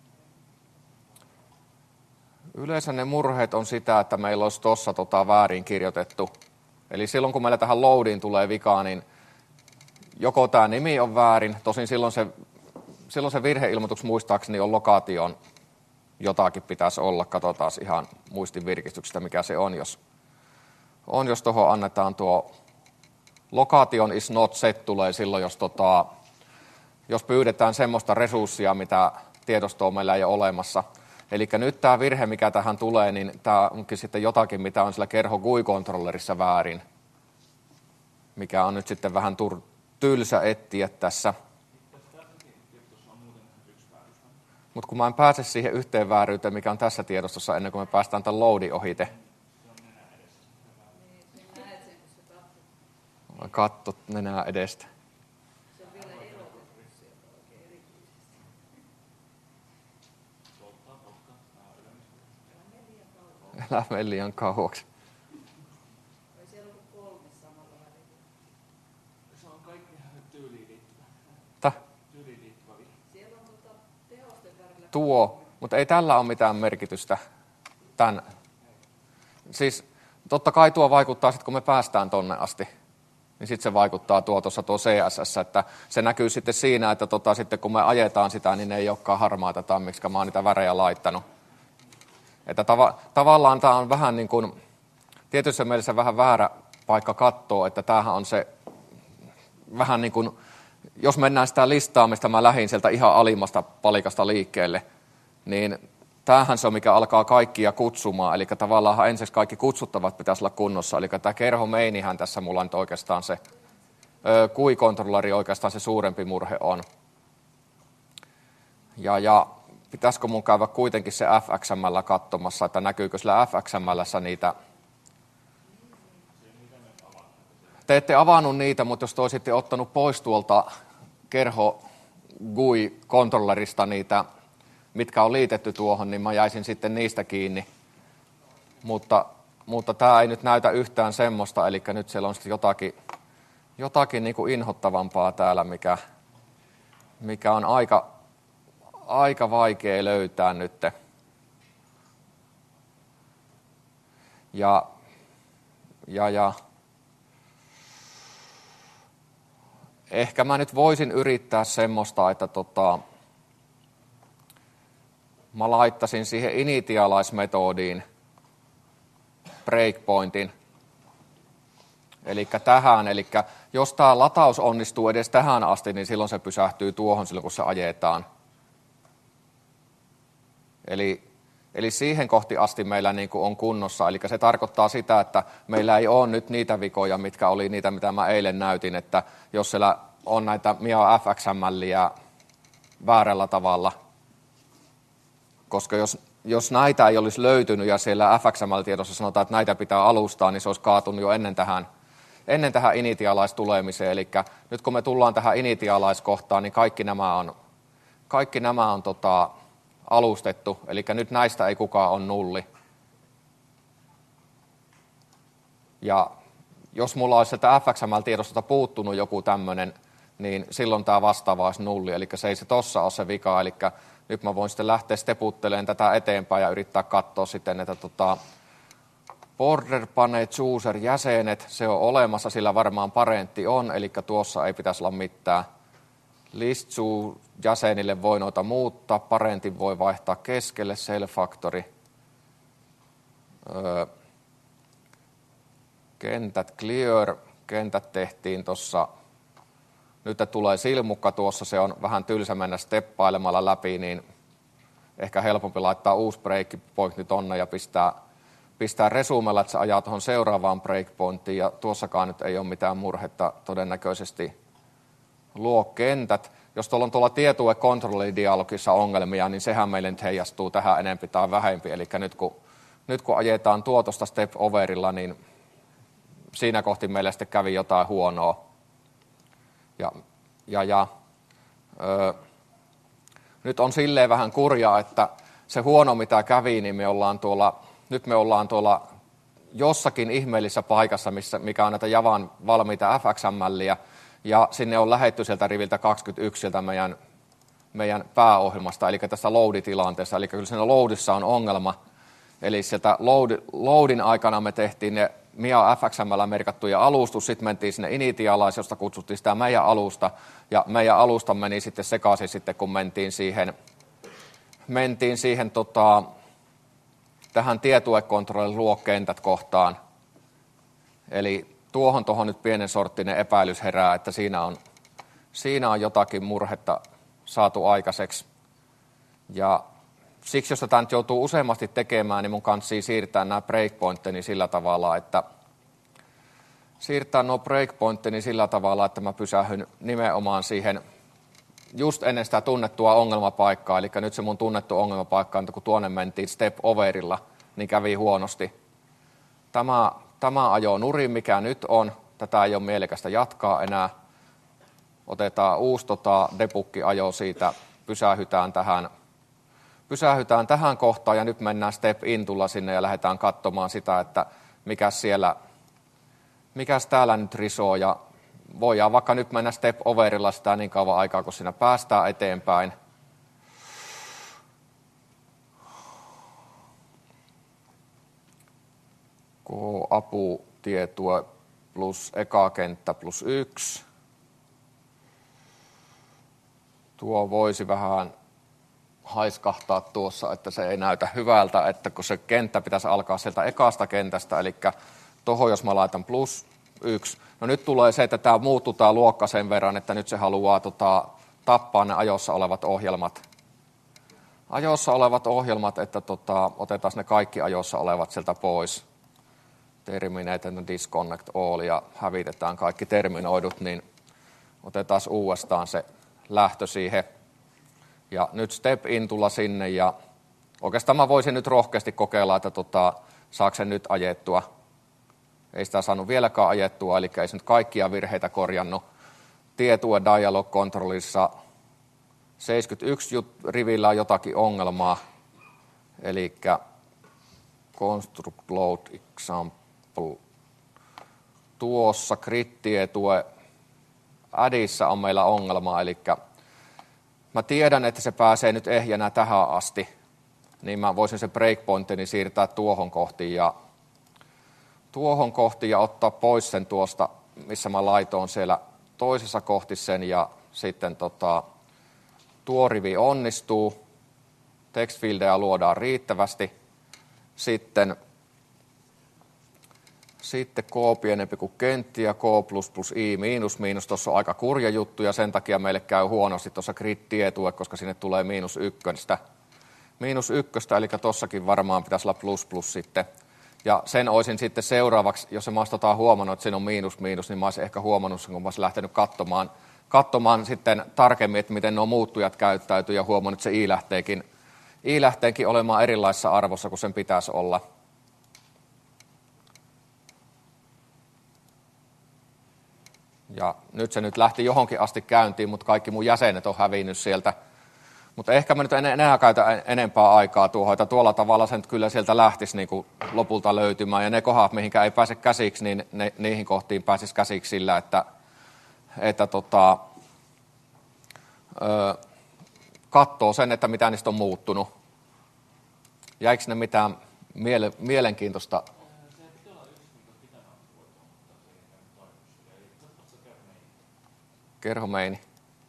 [SPEAKER 1] yleensä ne murheet on sitä, että meillä olisi tuossa tota väärin kirjoitettu. Eli silloin, kun meillä tähän loadiin tulee vikaa, niin joko tämä nimi on väärin, tosin silloin se, silloin se virheilmoitus muistaakseni on lokaation jotakin pitäisi olla. Katsotaan ihan muistin virkistyksestä, mikä se on, jos, on, jos tuohon annetaan tuo location is not set tulee silloin, jos, tota, jos pyydetään semmoista resurssia, mitä tiedostoa meillä ei ole olemassa. Eli nyt tämä virhe, mikä tähän tulee, niin tämä onkin sitten jotakin, mitä on sillä kerho G U I-kontrollerissa väärin, mikä on nyt sitten vähän tur- tylsä etsiä tässä. Mutta kun mä en pääse siihen yhteen vääryyteen, mikä on tässä tiedostossa, ennen kuin me päästään tämän loadin ohite. Katso nenää edestä. Älä mene liian kauaksi.
[SPEAKER 2] Se on kaikki tyyliin liittyvä.
[SPEAKER 1] Täh?
[SPEAKER 2] Tyyliin liittyvä.
[SPEAKER 1] Tuo, mutta ei tällä ole mitään merkitystä. Tän. Siis totta kai tuo vaikuttaa sitten, kun me päästään tonne asti. Niin sitten se vaikuttaa tuo tuossa tuo C S S, että se näkyy sitten siinä, että tota, sitten kun me ajetaan sitä, niin ne ei olekaan harmaata tammiksi, mä oon niitä värejä laittanut. Että tava, tavallaan tämä on vähän niin kuin, tietyssä mielessä vähän väärä paikka katsoa, että tämähän on se vähän niin kuin, jos mennään sitä listaa, mistä mä lähdin sieltä ihan alimmasta palikasta liikkeelle, niin tämähän se on, mikä alkaa kaikkia kutsumaan, eli tavallaan ensiksi kaikki kutsuttavat pitäisi olla kunnossa, eli tämä kerho meinihän tässä mulla nyt oikeastaan se G U I-kontrolleri oikeastaan se suurempi murhe on. Ja, ja pitäisikö mun käydä kuitenkin se F X M:llä katsomassa, että näkyykö sillä F X M:ssä niitä. Te ette avannut niitä, mutta jos te olisitte ottanut pois tuolta kerho G U I-kontrollerista niitä, mitkä on liitetty tuohon, niin mä jäisin sitten niistä kiinni. Mutta, mutta tämä ei nyt näytä yhtään semmoista, eli nyt siellä on sitten jotakin, jotakin niin kuin inhottavampaa täällä, mikä, mikä on aika, aika vaikea löytää nyt. Ja, ja, ja ehkä mä nyt voisin yrittää semmoista, että tota, mä laittaisin siihen initialize-metodiin breakpointin. Eli tähän, eli jos tämä lataus onnistuu edes tähän asti, niin silloin se pysähtyy tuohon silloin, kun se ajetaan. Eli, eli siihen kohti asti meillä niin kuin on kunnossa. Eli se tarkoittaa sitä, että meillä ei ole nyt niitä vikoja, mitkä oli niitä, mitä mä eilen näytin, että jos siellä on näitä M I A F X M L:iä väärällä tavalla, koska jos, jos näitä ei olisi löytynyt ja siellä F X M L-tiedossa sanotaan, että näitä pitää alustaa, niin se olisi kaatunut jo ennen tähän, ennen tähän initialize-tulemiseen. Eli nyt kun me tullaan tähän initialize-kohtaan, niin kaikki nämä on, kaikki nämä on tota, alustettu. Eli nyt näistä ei kukaan ole nulli. Ja jos mulla olisi sieltä F X M L-tiedosta puuttunut joku tämmöinen, niin silloin tämä vastaava olisi nulli. Eli se ei se tossa ole se vika. Eli nyt mä voin sitten lähteä steputtelemaan tätä eteenpäin ja yrittää katsoa sitten, että tota, border pane chooser jäsenet, se on olemassa, sillä varmaan parentti on, eli tuossa ei pitäisi olla mitään. List jäsenille voi noita muuttaa, parentin voi vaihtaa keskelle, cell factory. Öö, kentät clear, kentät tehtiin tuossa. Nyt tulee silmukka tuossa, se on vähän tylsä mennä steppailemalla läpi, niin ehkä helpompi laittaa uusi breakpointti tonne ja pistää, pistää resumella, että se ajaa tuohon seuraavaan breakpointtiin, ja tuossakaan nyt ei ole mitään murhetta todennäköisesti. Luo kentät. Jos tuolla on tuolla tietue-kontrollidialogissa ongelmia, niin sehän meille nyt heijastuu tähän enempi tai vähempi, eli nyt kun, nyt kun ajetaan tuotosta step overilla, niin siinä kohti meille sitten kävi jotain huonoa. Ja, ja, ja öö, nyt on silleen vähän kurjaa, että se huono mitä kävi, niin me ollaan tuolla, nyt me ollaan tuolla jossakin ihmeellisessä paikassa, missä, mikä on näitä Javan valmiita F X M L:iä, ja sinne on lähetty sieltä riviltä kaksikymmentäyksi sieltä meidän, meidän pääohjelmasta, eli tässä load-tilanteessa, eli kyllä siinä loadissa on ongelma, eli sieltä load, loadin aikana me tehtiin ne M I A F X M L merkattuja alustus, sitten mentiin sinne initialize, josta kutsuttiin sitä meidän alusta, ja meidän alusta meni sitten sekaisin sitten, kun mentiin siihen, mentiin siihen tota, tähän tietue-kontrollin luokentät kohtaan. Eli tuohon tuohon nyt pienen sorttinen epäilys herää, että siinä on, siinä on jotakin murhetta saatu aikaiseksi. Ja siksi, jos tätä nyt joutuu useammasti tekemään, niin mun kanssa siirtää nämä breakpointteni sillä tavalla, että siirtää nuo breakpointteni sillä tavalla, että mä pysähyn nimenomaan siihen just ennen sitä tunnettua ongelmapaikkaa. Eli nyt se mun tunnettu ongelmapaikka on, kun tuonne mentiin step overilla, niin kävi huonosti. Tämä, tämä ajo nurin, mikä nyt on. Tätä ei ole mielekästä jatkaa enää. Otetaan uusi tota, debuggi-ajo siitä, pysähytään tähän. Pysähytään tähän kohtaan ja nyt mennään step intulla sinne ja lähdetään katsomaan sitä, että mikäs siellä, mikäs täällä nyt risoo, ja voidaan vaikka nyt mennä step overilla sitä niin kauan aikaa, kun siinä päästään eteenpäin. Apu tietue plus eka kenttä plus yksi. Tuo voisi vähän haiskahtaa tuossa, että se ei näytä hyvältä, että kun se kenttä pitäisi alkaa sieltä ekasta kentästä, eli tuohon jos mä laitan plus yksi. No nyt tulee se, että tämä muuttuu tämä luokka sen verran, että nyt se haluaa tota, tappaa ne ajossa olevat ohjelmat. Ajossa olevat ohjelmat, että tota, otetaan ne kaikki ajossa olevat sieltä pois. Terminate and disconnect all ja hävitetään kaikki terminoidut, niin otetaan uudestaan se lähtö siihen. Ja nyt step in tulla sinne, ja oikeastaan mä voisin nyt rohkeasti kokeilla, että tota, saako se nyt ajettua. Ei sitä saanut vieläkään ajettua, eli ei se nyt kaikkia virheitä korjannut. Tietue dialog controlissa seitsemänkymmentäyksi rivillä on jotakin ongelmaa, eli construct load example. Tuossa grid-tietue addissa on meillä ongelma, eli mä tiedän, että se pääsee nyt ehjänä tähän asti, niin mä voisin se breakpointini siirtää tuohon kohti ja tuohon kohti ja ottaa pois sen tuosta, missä mä laitoin siellä toisessa kohti sen ja sitten tota, tuo rivi onnistuu, textfieldejä luodaan riittävästi, sitten, sitten K pienempi kuin kentti ja K plus plus I miinus miinus, tuossa on aika kurja juttu ja sen takia meille käy huonosti tuossa grid-tietue, koska sinne tulee miinus ykköstä, miinus ykköstä, eli tossakin varmaan pitäisi olla plus plus sitten. Ja sen olisin sitten seuraavaksi, jos se mastotaan huomannut, että siinä on miinus miinus, niin mä olisin ehkä huomannut sen, kun mä olisin lähtenyt katsomaan, katsomaan sitten tarkemmin, että miten nuo muuttujat käyttäytyy ja huomannut, että se I lähteekin, I lähteekin olemaan erilaisessa arvossa kuin sen pitäisi olla. Ja nyt se nyt lähti johonkin asti käyntiin, mutta kaikki mun jäsenet on hävinnyt sieltä. Mutta ehkä mä nyt en enää käytä enempää aikaa tuohon, että tuolla tavalla sen kyllä sieltä lähtisi niin kuin lopulta löytymään. Ja ne kohdat, mihinkä ei pääse käsiksi, niin ne, niihin kohtiin pääsisi käsiksi sillä, että, että tota, ö, katsoo sen, että mitä niistä on muuttunut. Jäikö ne mitään miele, mielenkiintoista? Kerhomeini.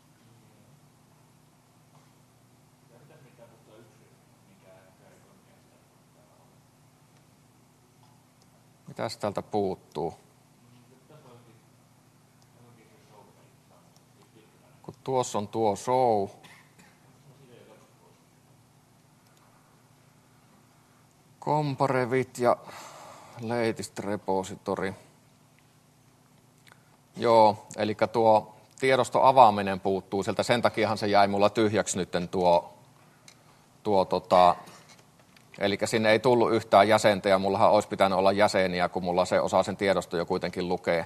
[SPEAKER 1] Mitäs täältä puuttuu? Kun tuossa on tuo show. Comparevit ja latest repository. Joo, eli tuo tiedoston avaaminen puuttuu sieltä. Sen takiahan se jäi mulla tyhjäksi nytten tuo, tuo tota, eli sinne ei tullut yhtään jäsentä ja mullahan olisi pitänyt olla jäseniä, kun mulla se osaa sen tiedoston jo kuitenkin lukee.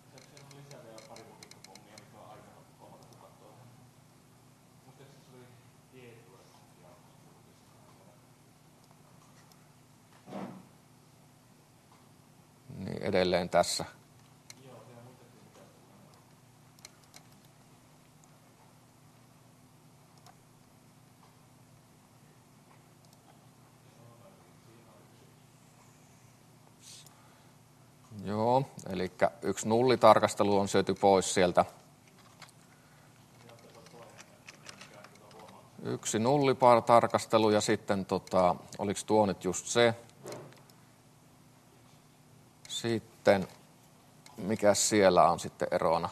[SPEAKER 1] Niin edelleen tässä. Joo, eli yksi nullitarkastelu on syöty pois sieltä. Yksi nullitarkastelu ja sitten, tota, oliko tuo nyt just se? Sitten, mikä siellä on sitten erona?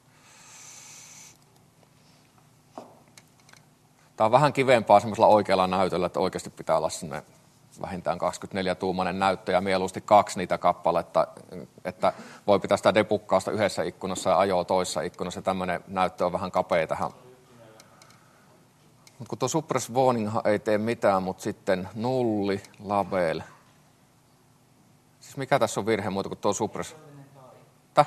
[SPEAKER 1] Tämä on vähän kivempaa semmoisella oikealla näytöllä, että oikeasti pitää olla sinne vähintään kaksikymmentäneljä-tuumainen näyttö ja mieluusti kaksi niitä kappaletta, että voi pitää sitä depukkausta yhdessä ikkunassa ja ajoa toisessa ikkunassa. Tämmöinen näyttö on vähän kapea tähän. Mutta kun tuo suppress warning ei tee mitään, mutta sitten nulli, label. Siis mikä tässä on virhe muuta kuin tuo suppress? Täh?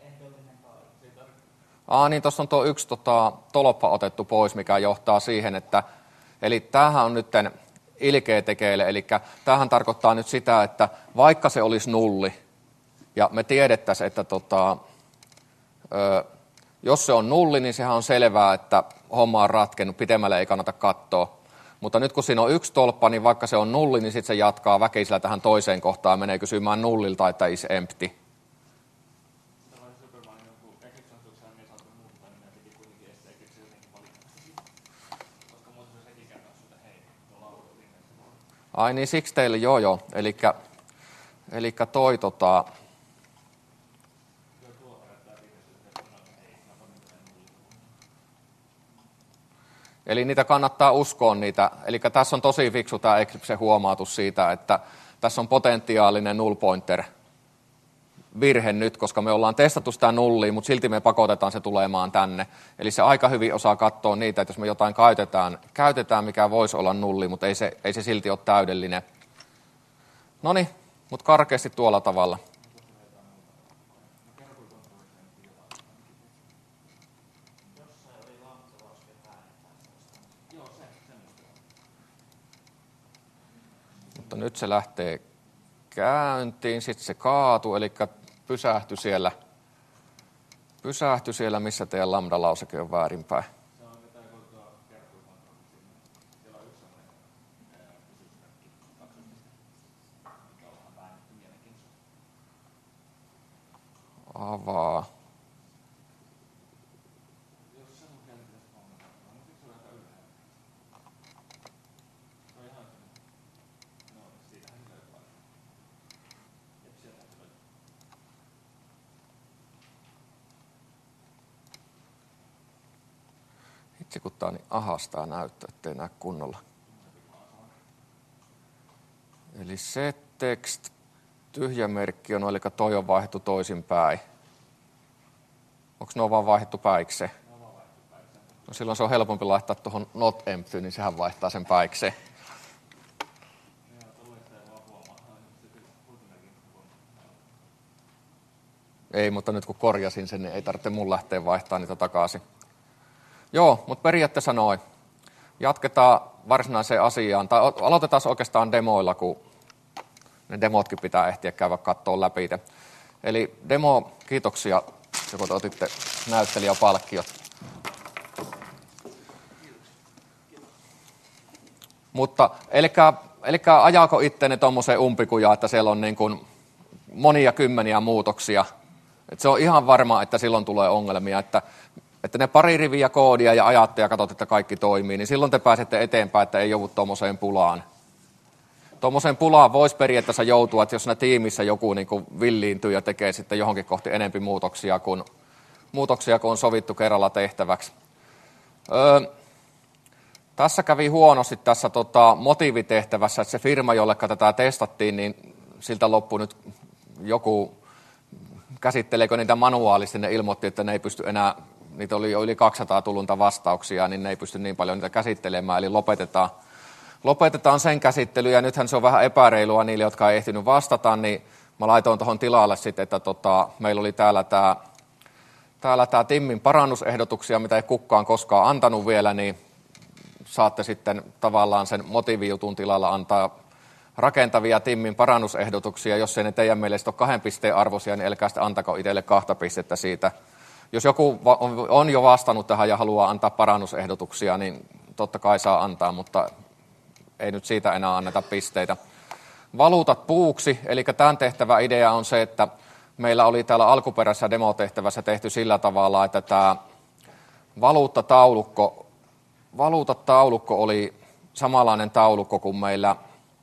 [SPEAKER 1] Aa niin, tuossa on tuo yksi tota, tolppa otettu pois, mikä johtaa siihen, että eli tämähän on nytten ilkeä tekeille, eli tämähän tarkoittaa nyt sitä, että vaikka se olisi nulli, ja me tiedettäisiin, että tota, ö, jos se on nulli, niin sehän on selvää, että homma on ratkennut, pitemmälle ei kannata katsoa. Mutta nyt kun siinä on yksi tolppa, niin vaikka se on nulli, niin sitten se jatkaa väkisellä tähän toiseen kohtaan ja menee kysymään nullilta, että is empty. Ai niin, siksi teille, joo joo, elikkä, elikkä toi tota... Eli niitä kannattaa uskoa niitä, eli tässä on tosi fiksu tämä Eclipse huomautus siitä, että tässä on potentiaalinen null pointer virhe nyt, koska me ollaan testattu sitä nullia, mutta silti me pakotetaan se tulemaan tänne. Eli se aika hyvin osaa katsoa niitä, että jos me jotain käytetään, käytetään mikä voisi olla nulli, mutta ei se, ei se silti ole täydellinen. Noniin, mutta karkeasti tuolla tavalla. Mutta nyt se lähtee käyntiin, sitten se kaatui, eli pysähtyi siellä, pysähtyi siellä, missä teidän lambda-lauseke on väärinpäin. Avaa. Itse kun tää on niin ahastaa näyttää, ettei näe kunnolla. Eli set text, tyhjä merkki on, eli toi on vaihdettu toisinpäin. Onko nuo vaan vaihdettu päikseen? No silloin se on helpompi laittaa tuohon not empty, niin sehän vaihtaa sen päikseen. Ei, mutta nyt kun korjasin sen, niin ei tarvitse mun lähteä vaihtaa niitä takaisin. Joo, mutta periaatteessa noin. Jatketaan varsinaiseen asiaan, tai aloitetaan oikeastaan demoilla, kun ne demotkin pitää ehtiä käydä kattoon läpi. Eli demo, kiitoksia, joko te otitte näyttelijäpalkkiot. Mutta, elikkä, elikkä ajaako itteeni tuommoiseen umpikujaan, että siellä on niin kuin monia kymmeniä muutoksia. Et se on ihan varma, että silloin tulee ongelmia, että, että ne pari riviä koodia ja ajatte ja katsot, että kaikki toimii, niin silloin te pääsette eteenpäin, että ei joudu tuommoiseen pulaan. Tuommoiseen pulaan voisi periaatteessa joutua, että jos siinä tiimissä joku niin kuin villiintyy ja tekee sitten johonkin kohti enempi muutoksia kuin, muutoksia, kuin on sovittu kerralla tehtäväksi. Öö, tässä kävi huonosti tässä tota, motiivitehtävässä, että se firma, jolle tätä testattiin, niin siltä loppui nyt joku, käsitteleekö niitä manuaalisesti, ne ilmoitti, että ne ei pysty enää, niitä oli jo yli kaksisataa tullunta vastauksia, niin ne ei pysty niin paljon niitä käsittelemään, eli lopetetaan. Lopetetaan sen käsittely, ja nythän se on vähän epäreilua niille, jotka ei ehtinyt vastata, niin mä laitoin tuohon tilalle sitten, että tota, meillä oli täällä tämä täällä tää Timmin parannusehdotuksia, mitä ei kukaan koskaan antanut vielä, niin saatte sitten tavallaan sen motiivijutun tilalla antaa rakentavia Timmin parannusehdotuksia. Jos ei ne teidän mielestä ole kahden pisteen arvoisia, niin älkää sitten antako itselle kahta pistettä siitä. Jos joku on jo vastannut tähän ja haluaa antaa parannusehdotuksia, niin totta kai saa antaa, mutta ei nyt siitä enää anneta pisteitä. Valuutat puuksi, eli tämän tehtävä idea on se, että meillä oli täällä alkuperäisessä demotehtävässä tehty sillä tavalla, että tämä valuuttataulukko, valuutataulukko oli samanlainen taulukko kuin meillä,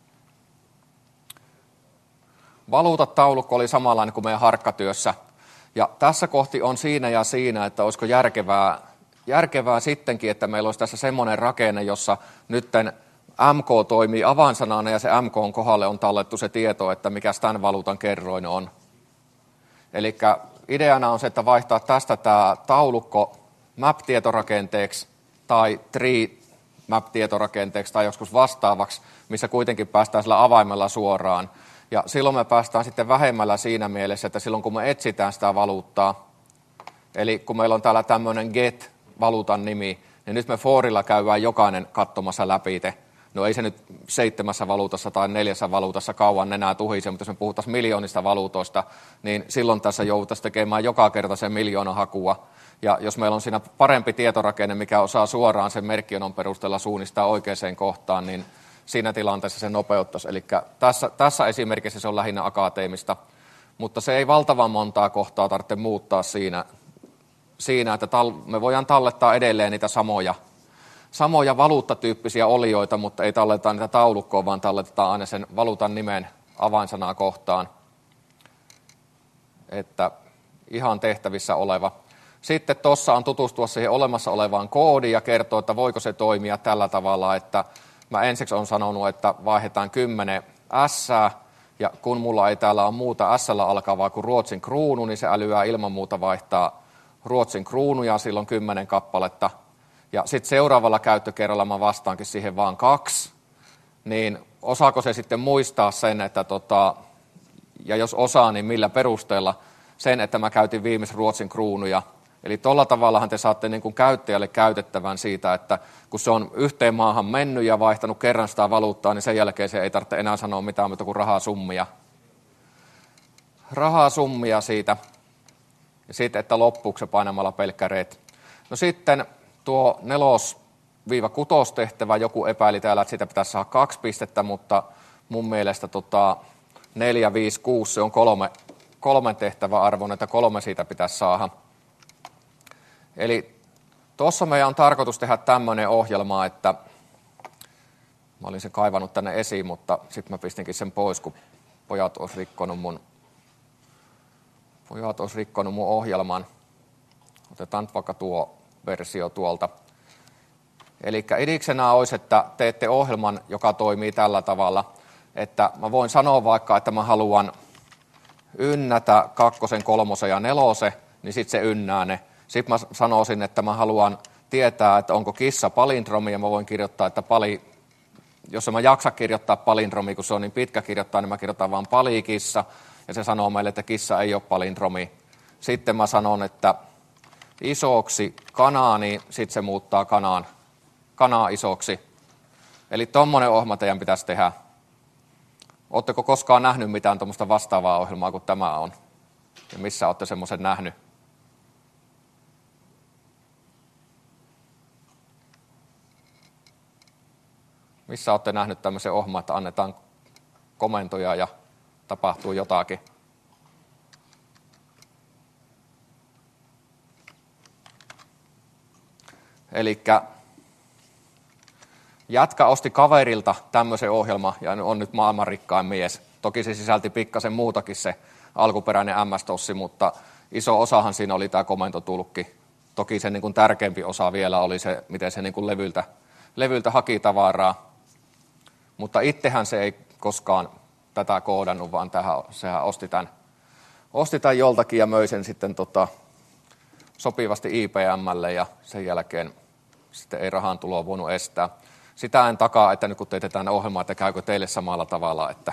[SPEAKER 1] valuutataulukko oli samanlainen kuin meidän harkkatyössä. Ja tässä kohti on siinä ja siinä, että olisiko järkevää, järkevää sittenkin, että meillä olisi tässä semmoinen rakenne, jossa nytten M K toimii avainsanana ja se M K:n kohdalle on tallettu se tieto, että mikä tämän valuutan kerroin on. Eli ideana on se, että vaihtaa tästä tämä taulukko map-tietorakenteeksi tai tree-map-tietorakenteeksi tai joskus vastaavaksi, missä kuitenkin päästään sillä avaimella suoraan. Ja silloin me päästään sitten vähemmällä siinä mielessä, että silloin kun me etsitään sitä valuuttaa, eli kun meillä on täällä tämmöinen get-valuutan nimi, niin nyt me forilla käydään jokainen katsomassa läpi. No ei se nyt seitsemässä valuutassa tai neljässä valuutassa kauan enää tuhise, mutta jos me puhutaan miljoonista valuutoista, niin silloin tässä jouduttaisiin tekemään joka kerta sen miljoona hakua. Ja jos meillä on siinä parempi tietorakenne, mikä osaa suoraan sen merkkionon perusteella suunnistaa oikeaan kohtaan, niin siinä tilanteessa se nopeuttaisi. Eli tässä, tässä esimerkiksi se on lähinnä akateemista, mutta se ei valtavan montaa kohtaa tarvitse muuttaa siinä, siinä että tal- me voidaan tallettaa edelleen niitä samoja, samoja valuuttatyyppisiä olioita, mutta ei talleta niitä taulukkoa, vaan talletetaan aina sen valuutan nimen avainsanaa kohtaan. Että ihan tehtävissä oleva. Sitten tuossa on tutustua siihen olemassa olevaan koodiin ja kertoa, että voiko se toimia tällä tavalla, että mä ensiksi olen sanonut, että vaihdetaan kymmenen ässää, ja kun mulla ei täällä ole muuta ässällä alkavaa kuin Ruotsin kruunu, niin se älyää ilman muuta vaihtaa Ruotsin kruunuja silloin kymmenen kappaletta. Ja sitten seuraavalla käyttökerralla mä vastaankin siihen vaan kaksi, niin osaako se sitten muistaa sen, että tota, ja jos osaa, niin millä perusteella sen, että mä käytin viimeis Ruotsin kruunuja. Eli tuolla tavallahan te saatte niin kuin käyttäjälle käytettävän siitä, että kun se on yhteen maahan mennyt ja vaihtanut kerran sitä valuuttaa, niin sen jälkeen se ei tarvitse enää sanoa mitään muuta kuin rahasummia. rahasummia siitä. Ja sitten, että loppuuko se painamalla pelkkä red. No sitten tuo nelos-kutos tehtävä, joku epäili täällä, että siitä pitäisi saada kaksi pistettä, mutta mun mielestä tota, neljä, viisi, kuusi, se on kolme, kolmen tehtävä arvon, että kolme siitä pitäisi saada. Eli tuossa meidän on tarkoitus tehdä tämmöinen ohjelma, että mä olin se kaivannut tänne esiin, mutta sitten mä pistinkin sen pois, kun pojat olisi rikkonut mun, pojat olisi rikkonut mun ohjelman. Otetaan nyt vaikka tuo versio tuolta. Eli idiksenä olisi, että teette ohjelman, joka toimii tällä tavalla, että mä voin sanoa vaikka, että mä haluan ynnätä kakkosen, kolmosen ja nelosen, niin sitten se ynnää ne. Sitten mä sanoisin, että mä haluan tietää, että onko kissa palindromi, ja mä voin kirjoittaa, että pali, jos mä jaksa kirjoittaa palindromi, kun se on niin pitkä kirjoittaa, niin mä kirjoitan vaan palikissa, ja se sanoo meille, että kissa ei ole palindromi. Sitten mä sanon, että isoksi kanaa, niin sitten se muuttaa kanaan, kanaa isoksi. Eli tommonen ohjelma teidän pitäisi tehdä. Oletteko koskaan nähnyt mitään tuommoista vastaavaa ohjelmaa kuin tämä on? Ja missä olette semmoisen nähnyt? Missä olette nähnyt tämmöisen ohjelman, että annetaan komentoja ja tapahtuu jotakin? Elikkä jätkä osti kaverilta tämmöisen ohjelman ja on nyt maailman rikkain mies. Toki se sisälti pikkasen muutakin se alkuperäinen M S-tossi, mutta iso osahan siinä oli tämä komentotulkki. Toki se niin kuin tärkeämpi osa vielä oli se, miten se niin kuin levyltä, levyltä haki tavaraa. Mutta itsehän se ei koskaan tätä koodannut, vaan tähän, sehän osti tämän, osti tämän joltakin ja möi sen sitten tota, sopivasti I B M:lle ja sen jälkeen sitten ei rahan tuloa voinut estää. Sitä en takaa, että nyt kun teetetään ohjelmaa, että käykö teille samalla tavalla, että,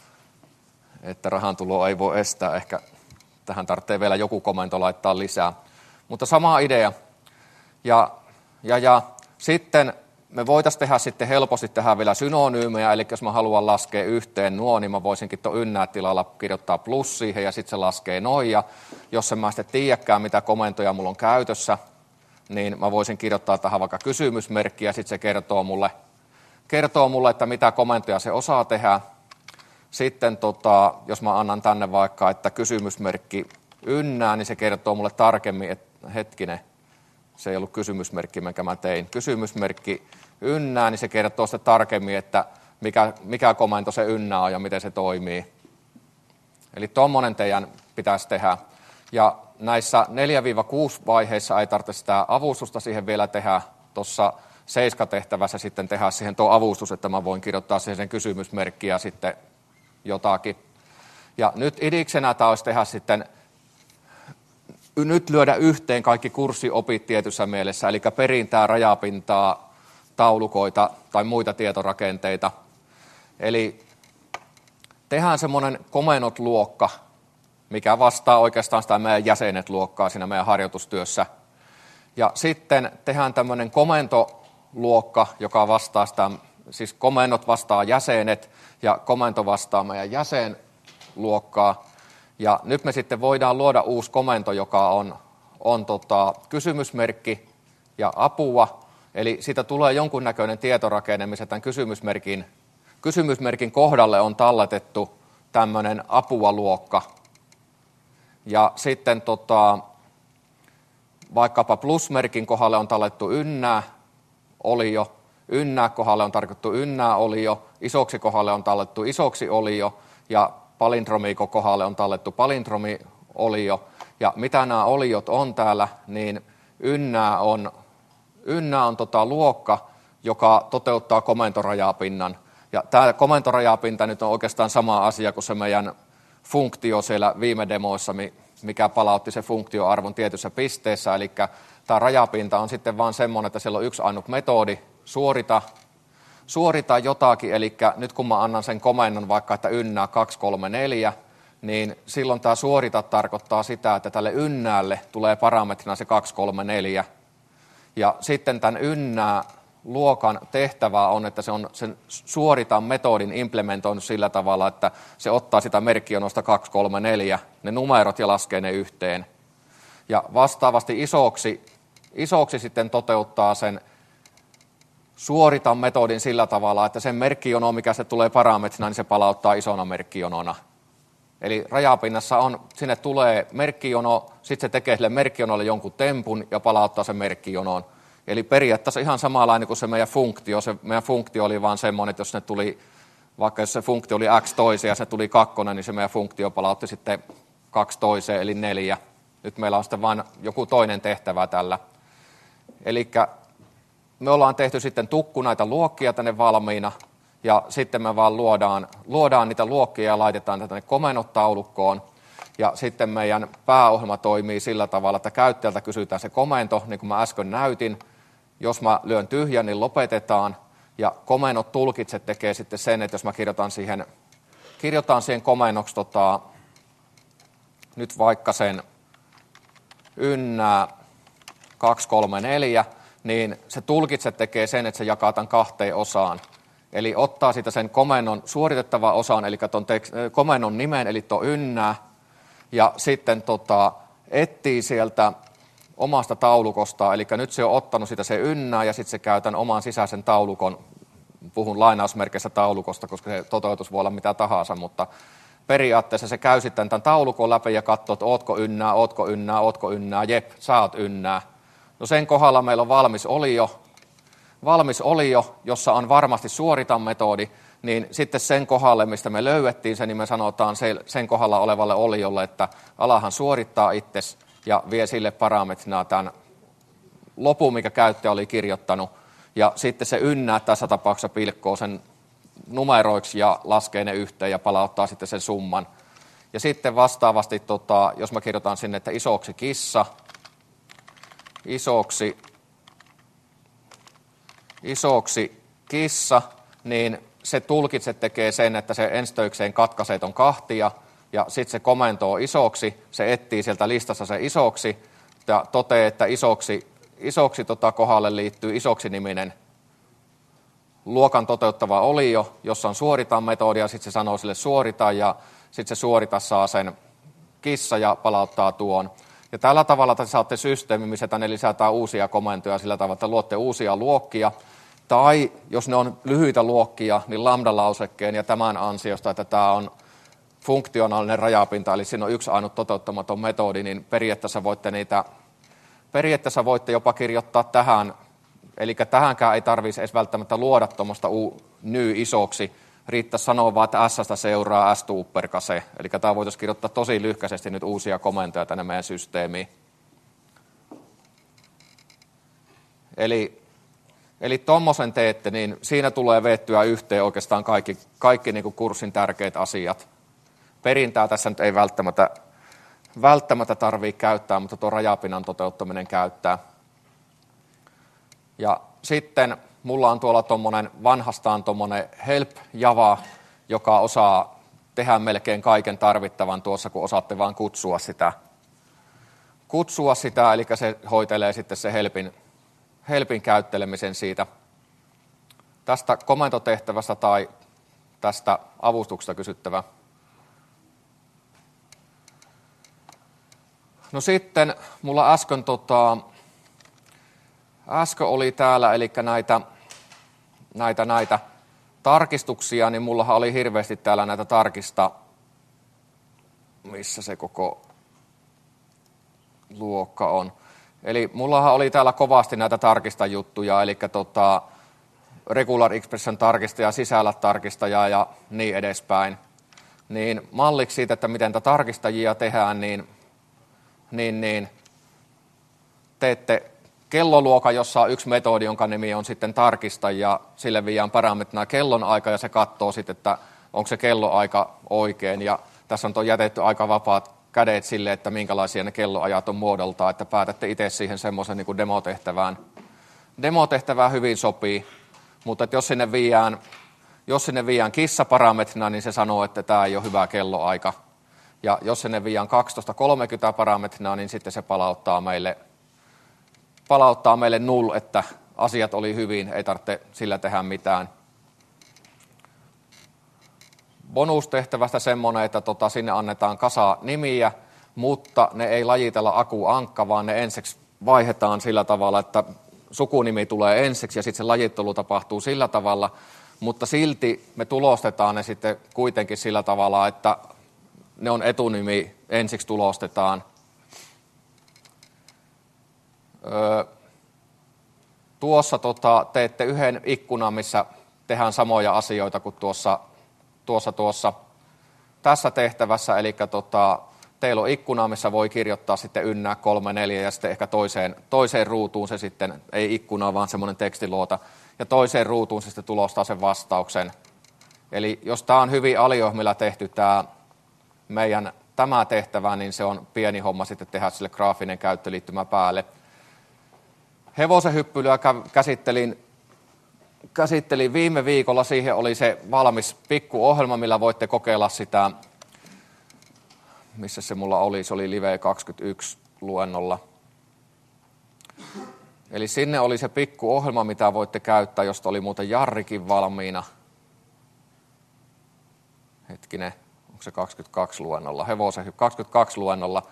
[SPEAKER 1] että rahan tuloa ei voi estää. Ehkä tähän tarvitsee vielä joku komento laittaa lisää. Mutta sama idea. Ja, ja, ja sitten me voitaisiin tehdä sitten helposti tähän vielä synonyymejä, eli jos mä haluan laskea yhteen nuo, niin mä voisinkin tuon ynnää tilalla kirjoittaa plus siihen ja sitten se laskee noin. Ja jos en mä sitten tiedäkään, mitä komentoja mulla on käytössä, niin mä voisin kirjoittaa tähän vaikka kysymysmerkkiä, ja sitten se kertoo mulle, kertoo mulle, että mitä komentoja se osaa tehdä. Sitten tota, jos mä annan tänne vaikka, että kysymysmerkki ynnää, niin se kertoo mulle tarkemmin, että hetkinen, se ei ollut kysymysmerkki, minkä mä tein. Kysymysmerkki ynnää, niin se kertoo sitten tarkemmin, että mikä, mikä komento se ynnää on ja miten se toimii. Eli tuommoinen teidän pitäisi tehdä. Ja näissä neljä kuusi vaiheissa ei tarvitse sitä avustusta siihen vielä tehdä. Tuossa seiska-tehtävässä sitten tehdä siihen tuo avustus, että mä voin kirjoittaa siihen sen kysymysmerkkiä ja sitten jotakin. Ja nyt idiksenä tämä olisi tehdä sitten, nyt lyödä yhteen kaikki kurssiopit tietyssä mielessä, eli perintää, rajapintaa, taulukoita tai muita tietorakenteita. Eli tehdään semmoinen komennot-luokka, mikä vastaa oikeastaan sitä meidän jäsenet-luokkaa siinä meidän harjoitustyössä. Ja sitten tehdään tämmöinen komentoluokka, joka vastaa sitä, siis komennot vastaa jäsenet ja komento vastaa meidän jäsenluokkaa. Ja nyt me sitten voidaan luoda uusi komento, joka on, on tota, kysymysmerkki ja apua. Eli siitä tulee jonkunnäköinen tietorakenne, missä tämän kysymysmerkin, kysymysmerkin kohdalle on talletettu tämmöinen apua-luokka. Ja sitten tota, vaikkapa plusmerkin kohdalle on tallettu ynnää olio, ynnää kohdalle on tarkoitettu ynnää olio, isoksi kohdalle on tallettu isoksi olio ja palindromiko kohdalle on tallettu palindromi olio. Ja mitä nämä oliot on täällä, niin ynnää on, ynnää on tota luokka, joka toteuttaa komentorajapinnan. Ja tämä komentorajapinta nyt on oikeastaan sama asia kuin se meidän funktio siellä viime demoissa, mikä palautti se funktioarvon tietyssä pisteessä. Eli tämä rajapinta on sitten vaan semmoinen, että siellä on yksi ainut metodi, suorita, suorita jotakin. Eli nyt kun mä annan sen komennon vaikka, että ynnää kaksi kolme neljä, niin silloin tämä suorita tarkoittaa sitä, että tälle ynnäälle tulee parametrina se kaksi kolme neljä. Ja sitten tämän ynnää luokan tehtävä on, että se on sen suoritan metodin implementoinut sillä tavalla, että se ottaa sitä merkkijonosta kaksi, kolme, neljä, ne numerot ja laskee ne yhteen. Ja vastaavasti isoksi, isoksi sitten toteuttaa sen suoritan metodin sillä tavalla, että sen merkkijono, mikä se tulee parametrina, niin se palauttaa isona merkkijonona. Eli rajapinnassa on, sinne tulee merkkijono, sitten se tekee sille merkkijonolle jonkun tempun ja palauttaa sen merkkijonoon. Eli periaatteessa ihan samanlainen kuin se meidän funktio. Se meidän funktio oli vaan semmoinen, että jos ne tuli, vaikka jos se funktio oli x toiseen ja se tuli kakkonen, niin se meidän funktio palautti sitten kaksi toiseen, eli neljä. Nyt meillä on sitten vain joku toinen tehtävä tällä. Eli me ollaan tehty sitten tukku näitä luokkia tänne valmiina, ja sitten me vaan luodaan, luodaan niitä luokkia ja laitetaan tänne komentotaulukkoon. Ja sitten meidän pääohjelma toimii sillä tavalla, että käyttäjältä kysytään se komento, niin kuin mä äsken näytin. Jos mä lyön tyhjän, niin lopetetaan. Ja komennot tulkitset tekee sitten sen, että jos mä kirjoitan siihen, kirjoitan siihen komennoksi tota, nyt vaikka sen ynnää kaksi, kolme, neljä, niin se tulkitset tekee sen, että se jakaa tämän kahteen osaan. Eli ottaa siitä sen komennon suoritettava osaan, eli ton tekst- komennon nimen, eli tuo ynnää, ja sitten tota, etsii sieltä omasta taulukosta, eli nyt se on ottanut sitä se ynnää, ja sitten se käy tämän oman sisäisen taulukon, puhun lainausmerkeissä taulukosta, koska se toteutus voi olla mitä tahansa, mutta periaatteessa se käy sitten tämän taulukon läpi ja katsoo, että ootko ynnää, ootko ynnää, ootko ynnää, jep, sä oot ynnää. No sen kohdalla meillä on valmis olio, valmis olio, jossa on varmasti suoritan metodi, niin sitten sen kohdalle, mistä me löydettiin se, niin me sanotaan sen kohdalla olevalle oliolle, että alahan suorittaa itsesi ja vie sille parametrina tämän lopun, mikä käyttäjä oli kirjoittanut. Ja sitten se ynnää tässä tapauksessa pilkkoo sen numeroiksi ja laskee ne yhteen ja palauttaa sitten sen summan. Ja sitten vastaavasti, tota, jos mä kirjoitan sinne, että isoksi kissa, isoksi, isoksi kissa, niin se tulkitse tekee sen, että se enstöikseen katkaisee ton kahtia, ja sitten se komentoo isoksi, se etsii sieltä listassa se isoksi, ja toteaa, että isoksi, isoksi tota kohdalle liittyy isoksi niminen luokan toteuttava olio, jossa on suoritan metodia, sitten se sanoo sille suorita, ja sitten se suorita saa sen kissa ja palauttaa tuon. Ja tällä tavalla te saatte systeemi, missä tänne lisätään uusia komentoja sillä tavalla, että luotte uusia luokkia, tai jos ne on lyhyitä luokkia, niin lambda-lausekkeen ja tämän ansiosta, että tämä on funktionaalinen rajapinta, eli siinä on yksi ainut toteuttamaton metodi, niin periaatteessa voitte niitä, periaatteessa voitte jopa kirjoittaa tähän, eli tähänkään ei tarvitsisi edes välttämättä luoda tuommoista ny isoksi, riittää sanoa vaan, että S-stä seuraa S-tuupperkase, eli tämä voitaisiin kirjoittaa tosi lyhkäisesti nyt uusia komentoja tänne meidän systeemiin. Eli Eli tuommoisen teette, niin siinä tulee veettyä yhteen oikeastaan kaikki, kaikki niin kuin kurssin tärkeät asiat. Perintää tässä nyt ei välttämättä, välttämättä tarvitse käyttää, mutta tuo rajapinnan toteuttaminen käyttää. Ja sitten mulla on tuolla tuommoinen vanhastaan tuommoinen Help Java, joka osaa tehdä melkein kaiken tarvittavan tuossa, kun osaatte vaan kutsua sitä. Kutsua sitä, eli se hoitelee sitten se Helpin Helpin käyttelemisen siitä. Tästä komentotehtävästä tai tästä avustuksesta kysyttävä. No sitten mulla äsken, tota, äsken oli täällä, eli näitä, näitä, näitä tarkistuksia, niin mullahan oli hirveästi täällä näitä tarkista, missä se koko luokka on. Eli mullahan oli täällä kovasti näitä tarkistajuttuja, eli tota, regular expression tarkistaja, sisällä tarkistaja ja niin edespäin. Niin malliksi siitä, että miten tätä tarkistajia tehdään, niin, niin, niin teette kelloluokan, jossa on yksi metodi, jonka nimi on sitten tarkistaja, sille viiään parametrina kellonaika ja se katsoo sitten, että onko se kelloaika oikein. Ja tässä on jätetty aika vapaat kädet sille, että minkälaisia ne kelloajat on muodoltaan, että päätätte itse siihen semmoisen niin kuin demotehtävään. Demotehtävään hyvin sopii, mutta että jos sinne viiään, jos sinne viiään kissaparametrina, niin se sanoo, että tämä ei ole hyvä kelloaika. Ja jos sinne viiään kaksitoista kolmekymmentä parametrina, niin sitten se palauttaa meille, palauttaa meille null, että asiat oli hyvin, ei tarvitse sillä tehdä mitään. Bonustehtävästä semmoinen, että tota, sinne annetaan kasa nimiä, mutta ne ei lajitella Aku Ankka, vaan ne ensiksi vaihdetaan sillä tavalla, että sukunimi tulee ensiksi ja sitten se lajittelu tapahtuu sillä tavalla, mutta silti me tulostetaan ne sitten kuitenkin sillä tavalla, että ne on etunimi, ensiksi tulostetaan. Öö, tuossa tota, teette yhden ikkunan, missä tehdään samoja asioita kuin tuossa, tuossa, tuossa tässä tehtävässä, eli tota, teillä on ikkuna, missä voi kirjoittaa sitten ynnää kolme, neljä ja sitten ehkä toiseen, toiseen ruutuun se sitten, ei ikkuna, vaan semmoinen tekstiluota, ja toiseen ruutuun se sitten tulostaa sen vastauksen. Eli jos tämä on hyvin aliohmilla tehty tämä meidän tämä tehtävä, niin se on pieni homma sitten tehdä sille graafinen käyttöliittymä päälle. Hevosen hyppylyä käsittelin, käsittelin viime viikolla, siihen oli se valmis pikkuohjelma, millä voitte kokeilla sitä, missä se mulla oli, se oli Live kaksikymmentäyksi luennolla. Eli sinne oli se pikkuohjelma, mitä voitte käyttää, josta oli muuten Jarrikin valmiina. Hetkinen, onko se kaksikymmentäkaksi luennolla? Hevosen kaksikymmentäkaksi luennolla.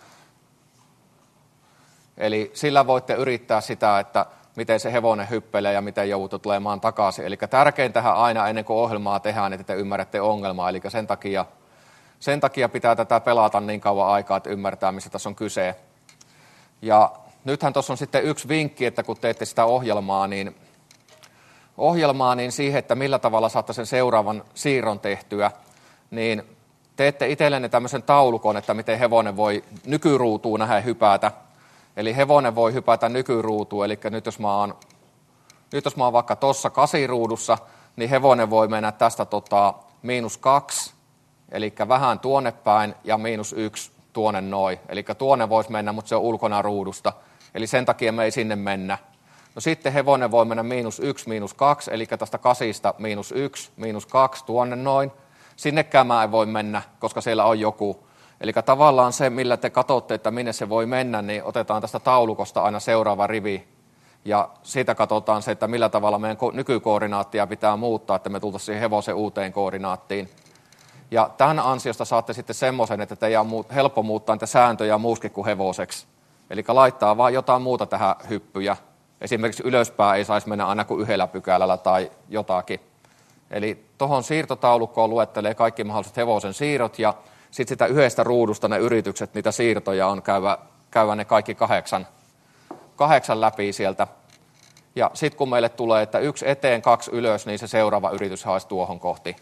[SPEAKER 1] Eli sillä voitte yrittää sitä, että miten se hevonen hyppelee ja miten joutuu tulemaan takaisin. Eli tärkeintähän aina ennen kuin ohjelmaa tehdään, että te ymmärrätte ongelmaa. Eli sen takia, sen takia pitää tätä pelata niin kauan aikaa, että ymmärtää, missä tässä on kyse. Ja nythän tuossa on sitten yksi vinkki, että kun teette sitä ohjelmaa, niin, ohjelmaa, niin siihen, että millä tavalla saatte sen seuraavan siirron tehtyä, niin teette itsellenne tämmöisen taulukon, että miten hevonen voi nykyruutuun nähdä hypätä. Eli hevonen voi hypätä nykyruutuun, eli nyt jos mä oon, nyt jos mä oon vaikka tuossa kasiruudussa, niin hevonen voi mennä tästä tota, miinus kaksi, eli vähän tuonne päin, ja miinus yksi tuonne noin. Eli tuonne voisi mennä, mutta se on ulkona ruudusta, eli sen takia me ei sinne mennä. No sitten hevonen voi mennä miinus yksi, miinus kaksi, eli tästä kasista miinus yksi, miinus kaksi tuonne noin. Sinnekään mä ei voi mennä, koska siellä on joku. Eli tavallaan se, millä te katsotte, että minne se voi mennä, niin otetaan tästä taulukosta aina seuraava rivi. Ja siitä katsotaan se, että millä tavalla meidän nykykoordinaattia pitää muuttaa, että me tultaisiin siihen hevosen uuteen koordinaattiin. Ja tämän ansiosta saatte sitten semmoisen, että teidän on helppo muuttaa niitä sääntöjä muuskin kuin hevoseksi. Eli laittaa vaan jotain muuta tähän hyppyjä. Esimerkiksi ylöspäin ei saisi mennä aina kuin yhdellä pykälällä tai jotakin. Eli tuohon siirtotaulukkoon luettelee kaikki mahdolliset hevosen siirrot ja sitten sitä yhdestä ruudusta ne yritykset, niitä siirtoja on käyvä, käyvä ne kaikki kahdeksan, kahdeksan läpi sieltä. Ja sitten kun meille tulee, että yksi eteen, kaksi ylös, niin se seuraava yritys haisi tuohon kohti,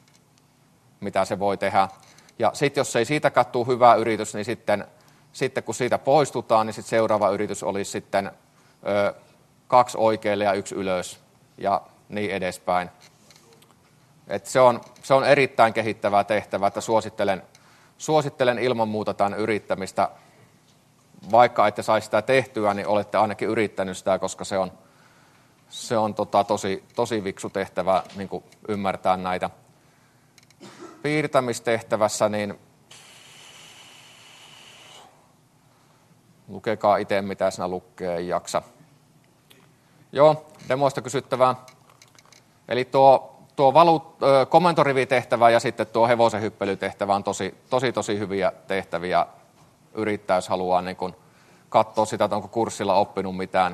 [SPEAKER 1] mitä se voi tehdä. Ja sitten jos ei siitäkään tule hyvä yritys, niin sitten, sitten kun siitä poistutaan, niin sitten seuraava yritys olisi sitten ö, kaksi oikealle ja yksi ylös ja niin edespäin. Et se, on, se on erittäin kehittävää tehtävää, että suosittelen, suosittelen ilman muuta tämän yrittämistä. Vaikka ette saisi sitä tehtyä, niin olette ainakin yrittänyt sitä, koska se on, se on tota, tosi, tosi viksu tehtävä niin kuin ymmärtää näitä. Piirtämistehtävässä, niin lukekaa itse, mitä sinä lukee, ei jaksa. Joo, demoista kysyttävää. Eli tuo Tuo valu, ö, komentorivitehtävä ja sitten tuo hevosen hyppelytehtävä on tosi, tosi, tosi hyviä tehtäviä yrittää, jos haluaa niin kun katsoa sitä, että onko kurssilla oppinut mitään.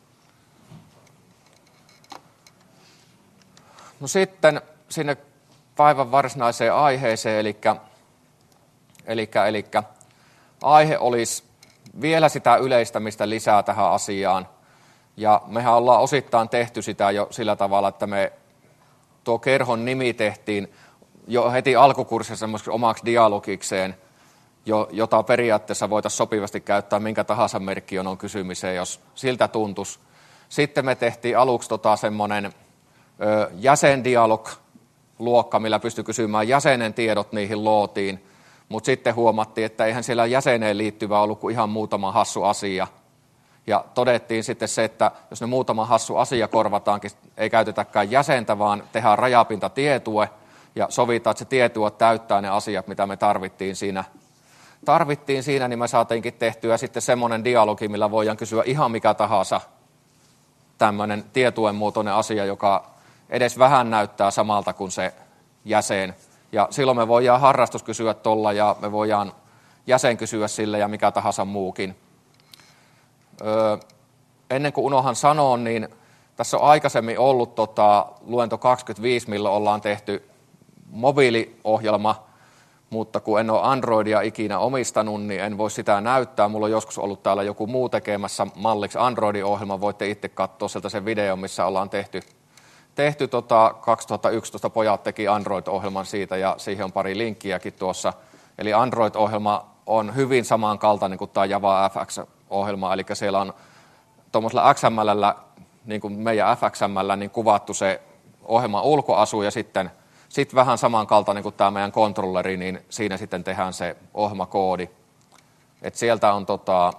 [SPEAKER 1] No sitten sinne päivän varsinaiseen aiheeseen, eli, eli, eli aihe olisi vielä sitä yleistämistä lisää tähän asiaan. Ja mehän ollaan osittain tehty sitä jo sillä tavalla, että me tuo kerhon nimi tehtiin jo heti alkukurssissa semmoiseksi omaksi dialogikseen, jota periaatteessa voitaisiin sopivasti käyttää minkä tahansa merkkiön on kysymiseen, jos siltä tuntuisi. Sitten me tehtiin aluksi tota semmoinen ö, jäsendialog-luokka, millä pystyi kysymään jäsenen tiedot niihin lootiin, mutta sitten huomattiin, että eihän siellä jäseneen liittyvä ollut kuin ihan muutama hassu asia. Ja todettiin sitten se, että jos ne muutama hassu asia korvataankin, ei käytetäkään jäsentä, vaan tehdään rajapintatietue ja sovitaan, että se tietue täyttää ne asiat, mitä me tarvittiin siinä. Tarvittiin siinä, niin me saatiinkin tehtyä sitten semmoinen dialogi, millä voidaan kysyä ihan mikä tahansa. tämmöinen tietuen muotoinen asia, joka edes vähän näyttää samalta kuin se jäsen. Ja silloin me voidaan harrastus kysyä tuolla ja me voidaan jäsen kysyä sille ja mikä tahansa muukin. Öö, ennen kuin unohan sanoa, niin tässä on aikaisemmin ollut tota, luento kaksikymmentäviisi, milloin ollaan tehty mobiiliohjelma, mutta kun en ole Androidia ikinä omistanut, niin en voi sitä näyttää. Mulla on joskus ollut täällä joku muu tekemässä malliksi Android-ohjelma. Voitte itse katsoa sieltä sen videon, missä ollaan tehty. tehty tota, kaksituhattayksitoista pojat teki Android-ohjelman siitä ja siihen on pari linkkiäkin tuossa. Eli Android-ohjelma on hyvin samankaltainen kuin tämä Java F X-ohjelma, eli siellä on tuommoisella X M L:llä, niin kuin meidän F X M:llä, niin kuvattu se ohjelman ulkoasu ja sitten sit vähän samankaltainen kuin tämä meidän kontrolleri, niin siinä sitten tehdään se ohjelmakoodi. Et sieltä on, tota,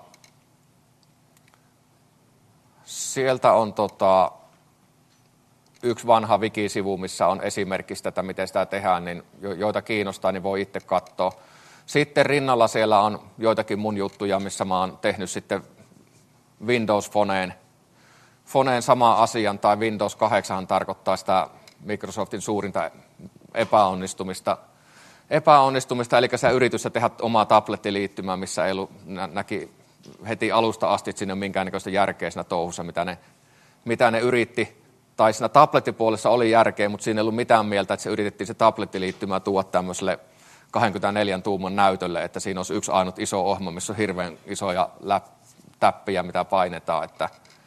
[SPEAKER 1] sieltä on tota, yksi vanha wiki-sivu, missä on esimerkki sitä, miten sitä tehdään, niin joita kiinnostaa, niin voi itse katsoa. Sitten rinnalla siellä on joitakin mun juttuja, missä mä oon tehnyt sitten Windows Phoneen. Phoneen sama asian, tai Windows kahdeksan tarkoittaa sitä Microsoftin suurinta epäonnistumista. Epäonnistumista, eli se yritys tehdä omaa tablettiliittymää, missä ei ollut, näki heti alusta asti, että siinä on minkäännäköistä järkeä siinä touhussa, mitä ne, mitä ne yritti. Tai siinä tablettipuolessa oli järkeä, mutta siinä ei ollut mitään mieltä, että se yritettiin se tablettiliittymää tuoda tämmöiselle kaksikymmentäneljä tuuman näytölle, että siinä olisi yksi ainut iso ohjelma, missä on hirveän isoja läp- täppiä, mitä painetaan. Että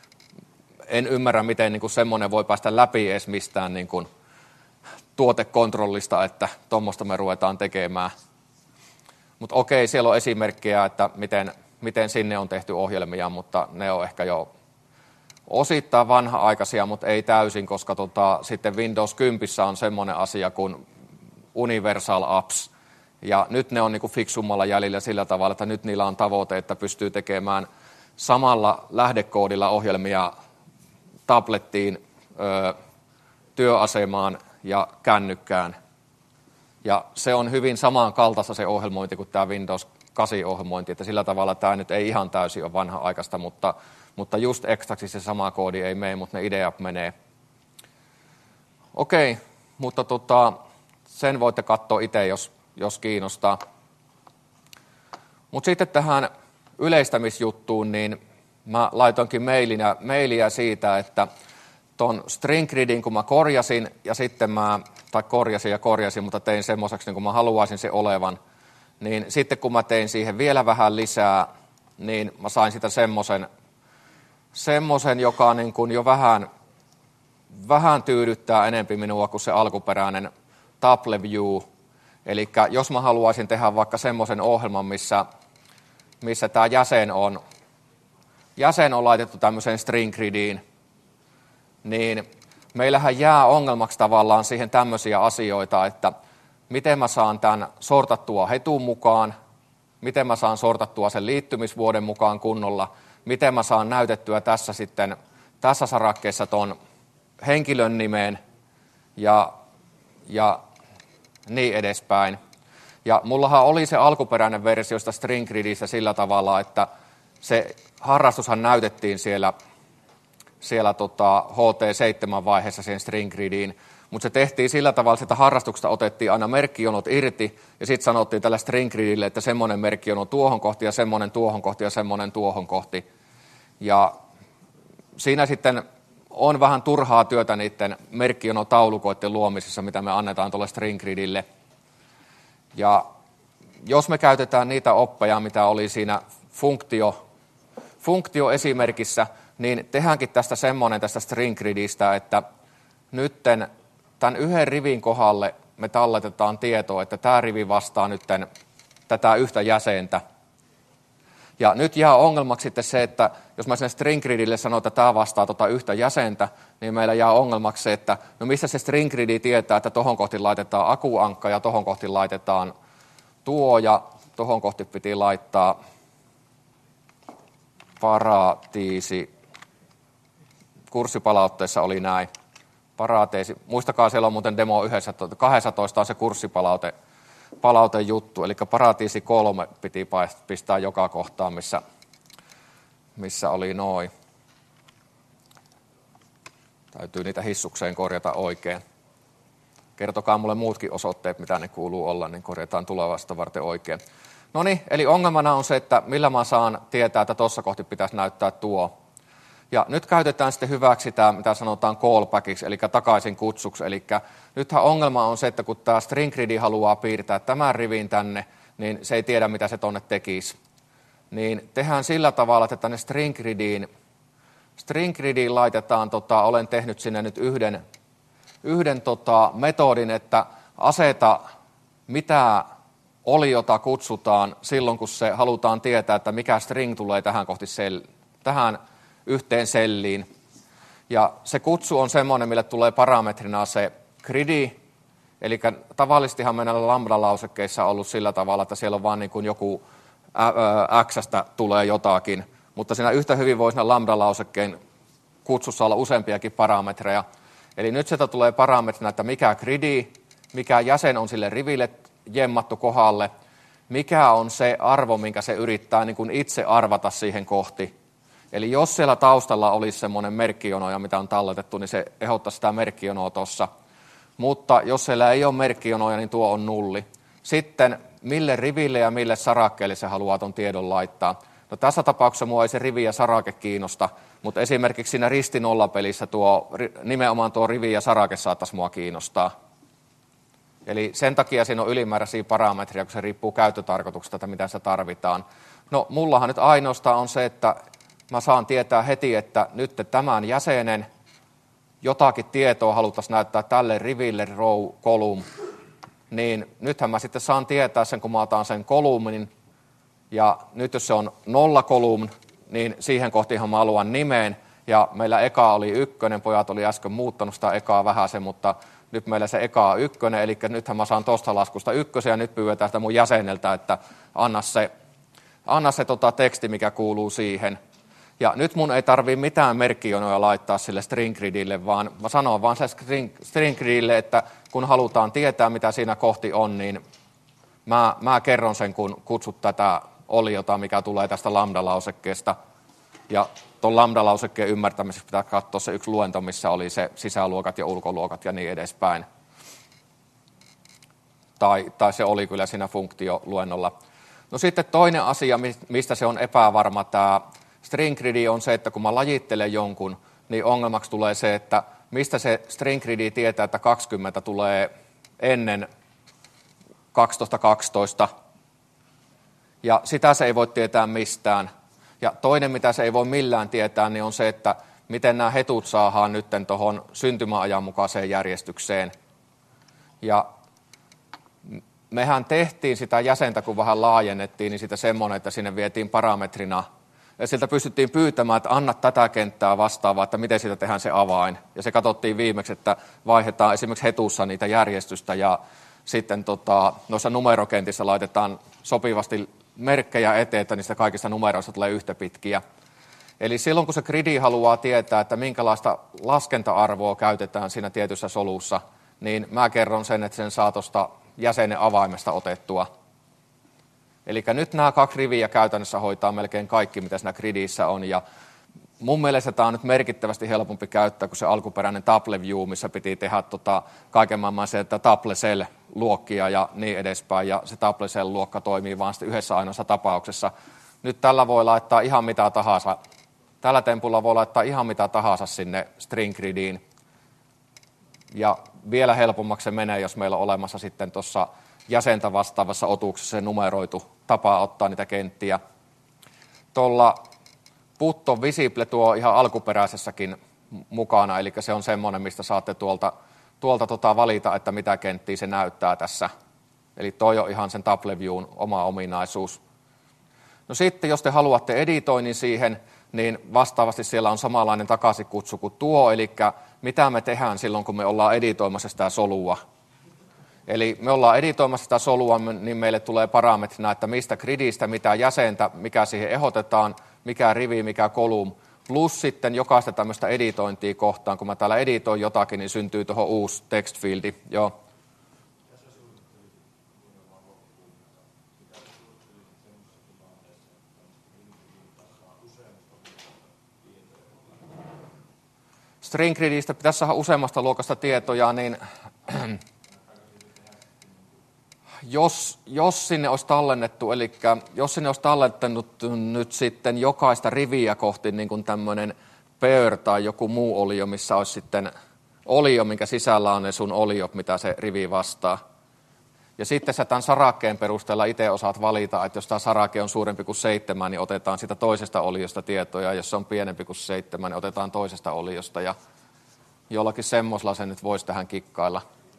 [SPEAKER 1] en ymmärrä, miten niin kuin semmoinen voi päästä läpi edes mistään niin kuin tuotekontrollista, että tuommoista me ruvetaan tekemään. Mutta okei, siellä on esimerkkejä, että miten, miten sinne on tehty ohjelmia, mutta ne on ehkä jo osittain vanha-aikaisia, mutta ei täysin, koska tota, sitten Windows kymmenen on semmoinen asia kuin Universal Apps. Ja nyt ne on niin kuin fiksummalla jäljellä sillä tavalla, että nyt niillä on tavoite, että pystyy tekemään samalla lähdekoodilla ohjelmia tablettiin, ö, työasemaan ja kännykkään. Ja se on hyvin samankaltaista se ohjelmointi kuin tämä Windows kahdeksan-ohjelmointi, että sillä tavalla tämä nyt ei ihan täysin ole vanha-aikaista, mutta, mutta just ekstraksi se sama koodi ei mene, mutta ne ideat menee. Okei, mutta tota, sen voitte katsoa itse, jos, jos kiinnostaa. Mutta sitten tähän yleistämisjuttuun, niin mä laitoinkin mailinä, mailia siitä, että ton string gridin, kun mä korjasin, ja sitten mä, tai korjasin ja korjasin, mutta tein semmoiseksi, niin kuin mä haluaisin se olevan, niin sitten kun mä tein siihen vielä vähän lisää, niin mä sain sitä semmoisen, semmoisen joka niin kuin jo vähän, vähän tyydyttää enempi minua kuin se alkuperäinen Table View. Eli jos mä haluaisin tehdä vaikka semmoisen ohjelman, missä, missä tämä jäsen on, jäsen on laitettu tämmöiseen string gridiin, niin meillähän jää ongelmaksi tavallaan siihen tämmöisiä asioita, että miten mä saan tämän sortattua hetun mukaan, miten mä saan sortattua sen liittymisvuoden mukaan kunnolla, miten mä saan näytettyä tässä sitten tässä sarakkeessa ton henkilön nimeen ja, ja niin edespäin. Ja mullahan oli se alkuperäinen versio sitä string gridistä sillä tavalla, että se harrastushan näytettiin siellä, siellä tota H T seitsemän vaiheessa sen string gridiin, mutta se tehtiin sillä tavalla, että harrastuksesta otettiin aina merkkijonot irti ja sitten sanottiin tällä string gridille, että semmoinen merkkijono tuohon kohti ja semmoinen tuohon kohti ja semmoinen tuohon kohti. Ja siinä sitten on vähän turhaa työtä niiden merkkijonotaulukoiden luomisessa, mitä me annetaan tuolle string gridille. Ja jos me käytetään niitä oppeja, mitä oli siinä funktio, funktioesimerkissä, niin tehdäänkin tästä semmoinen tästä string gridistä, että nytten tämän yhden rivin kohdalle me talletetaan tietoa, että tämä rivi vastaa nytten tätä yhtä jäsentä. Ja nyt jää ongelmaksi sitten se, että jos mä sen string gridille sanon, että tämä vastaa tota yhtä jäsentä, niin meillä jää ongelmaksi se, että no missä se string gridi tietää, että tohon kohti laitetaan akuankka ja tohon kohti laitetaan tuo ja tohon kohti piti laittaa paratiisi. Kurssipalautteessa oli näin. Parateesi. Muistakaa, siellä on muuten demo yhdessä, kaksitoista on se kurssipalaute palautejuttu, eli paratiisi kolme piti pistää joka kohtaan, missä, missä oli noin. Täytyy niitä hissukseen korjata oikein. Kertokaa mulle muutkin osoitteet, mitä ne kuuluu olla, niin korjataan tulevasta varten oikein. No niin, eli ongelmana on se, että millä mä saan tietää, että tuossa kohti pitäisi näyttää tuo. Ja nyt käytetään sitten hyväksi tämä, mitä sanotaan callbackiksi, eli takaisin kutsuksi. Eli nythän ongelma on se, että kun tämä string grid haluaa piirtää tämän rivin tänne, niin se ei tiedä, mitä se tonne tekisi. Niin tehdään sillä tavalla, että tänne string gridiin, string gridiin laitetaan, tota, olen tehnyt sinne nyt yhden, yhden tota, metodin, että aseta mitä oliota kutsutaan silloin, kun se halutaan tietää, että mikä string tulee tähän kohti sel- tähän yhteen selliin. Ja se kutsu on semmoinen, mille tulee parametrina se gridi, eli tavallisestihan meidän lambda-lausekkeissa on ollut sillä tavalla, että siellä on vaan niin kuin joku x:stä tulee jotakin, mutta siinä yhtä hyvin voi siinä lambda-lausekkeen kutsussa olla useampiakin parametreja. Eli nyt sieltä tulee parametrina, että mikä gridi, mikä jäsen on sille riville jemmattu kohdalle, mikä on se arvo, minkä se yrittää niin kuin itse arvata siihen kohti. Eli jos siellä taustalla olisi semmoinen merkkionoja, mitä on talletettu, niin se ehdottaisi sitä merkkionoa tuossa. Mutta jos siellä ei ole merkkionoja, niin tuo on nulli. Sitten mille riville ja mille sarakkeelle se haluaa tuon tiedon laittaa. No tässä tapauksessa mua ei se rivi ja sarake kiinnosta, mutta esimerkiksi siinä risti-nolla-pelissä tuo, nimenomaan tuo rivi ja sarake saattaisi mua kiinnostaa. Eli sen takia siinä on ylimääräisiä parametreja, kun se riippuu käyttötarkoituksesta, että mitä se tarvitaan. No mullahan nyt ainoastaan on se, että mä saan tietää heti, että nyt tämän jäsenen jotakin tietoa haluttaisiin näyttää tälle riville row column, niin nythän mä sitten saan tietää sen, kun mä otan sen kolumnin, ja nyt jos se on nolla column, niin siihen kohtiinhan mä haluan nimeen, ja meillä eka oli ykkönen, pojat oli äsken muuttanut sitä ekaa vähäsen, mutta nyt meillä se eka on ykkönen, eli nythän mä saan tuosta laskusta ykkösen, ja nyt pyydetään sitä mun jäseneltä, että anna se, anna se tota teksti, mikä kuuluu siihen. Ja nyt mun ei tarvitse mitään merkkionoja laittaa sille string gridille, vaan mä sanon vaan se string, string gridille, että kun halutaan tietää, mitä siinä kohti on, niin mä, mä kerron sen, kun kutsut tätä oliota, mikä tulee tästä lambda-lausekkeesta. Ja tuon lambda-lausekkeen ymmärtämiseksi pitää katsoa se yksi luento, missä oli se sisäluokat ja ulkoluokat ja niin edespäin. Tai, tai se oli kyllä siinä funktioluennolla. No sitten toinen asia, mistä se on epävarma, tämä string gridi on se, että kun mä lajittelen jonkun, niin ongelmaksi tulee se, että mistä se string gridi tietää, että kaksikymmentä tulee ennen kaksitoista kaksitoista. Ja sitä se ei voi tietää mistään. Ja toinen, mitä se ei voi millään tietää, niin on se, että miten nämä hetut saadaan nyt tuohon syntymäajan mukaiseen järjestykseen. Ja mehän tehtiin sitä jäsentä, kun vähän laajennettiin, niin sitä semmoinen, että sinne vietiin parametrina. Ja sieltä pystyttiin pyytämään, että anna tätä kenttää vastaavaa, että miten siitä tehdään se avain. Ja se katsottiin viimeksi, että vaihdetaan esimerkiksi hetussa niitä järjestystä ja sitten tota, noissa numerokentissä laitetaan sopivasti merkkejä eteen, että niistä kaikista numeroista tulee yhtä pitkiä. Eli silloin, kun se gridi haluaa tietää, että minkälaista laskenta-arvoa käytetään siinä tietyssä solussa, niin mä kerron sen, että sen saa tuosta jäsenen avaimesta otettua. Eli nyt nämä kaksi riviä käytännössä hoitaa melkein kaikki, mitä siinä gridissä on. Ja mun mielestä tämä on nyt merkittävästi helpompi käyttää kuin se alkuperäinen tuple view, missä piti tehdä tota kaiken maailman se, että tuple cell luokkia ja niin edespäin. Ja se tuple cell luokka toimii vain yhdessä ainoassa tapauksessa. Nyt tällä voi laittaa ihan mitä tahansa. Tällä tempulla voi laittaa ihan mitä tahansa sinne string gridiin. Ja vielä helpommaksi se menee, jos meillä on olemassa sitten tuossa jäsentä vastaavassa otuksessa se numeroitu tapa ottaa niitä kenttiä. Tuolla put on visible tuo ihan alkuperäisessäkin mukana, eli se on semmoinen, mistä saatte tuolta, tuolta tota valita, että mitä kenttiä se näyttää tässä. Eli toi on ihan sen tuple viewn oma ominaisuus. No sitten, jos te haluatte editoinnin siihen, niin vastaavasti siellä on samanlainen takaisikutsu kuin tuo, eli mitä me tehdään silloin, kun me ollaan editoimassa sitä solua. Eli me ollaan editoimassa sitä solua, niin meille tulee parametrina, että mistä gridistä, mitä jäsentä, mikä siihen ehdotetaan, mikä rivi, mikä kolum, plus sitten jokaista tämmöistä editointia kohtaan. Kun mä täällä editoin jotakin, niin syntyy tuohon uusi text fieldi. Joo. string gridistä pitäisi saada useammasta luokasta tietoja, niin jos, jos sinne olisi tallennettu, eli jos sinne olisi tallettanut nyt sitten jokaista riviä kohti niin kuin tämmöinen pair tai joku muu olio, missä olisi sitten olio, minkä sisällä on ne sun oliot, mitä se rivi vastaa. Ja sitten sä tämän sarakkeen perusteella itse osaat valita, että jos tämä sarake on suurempi kuin seitsemän, niin otetaan sitä toisesta oliosta tietoja. Jos se on pienempi kuin seitsemän, niin otetaan toisesta oliosta. Ja jollakin semmoisella se nyt voisi tähän kikkailla.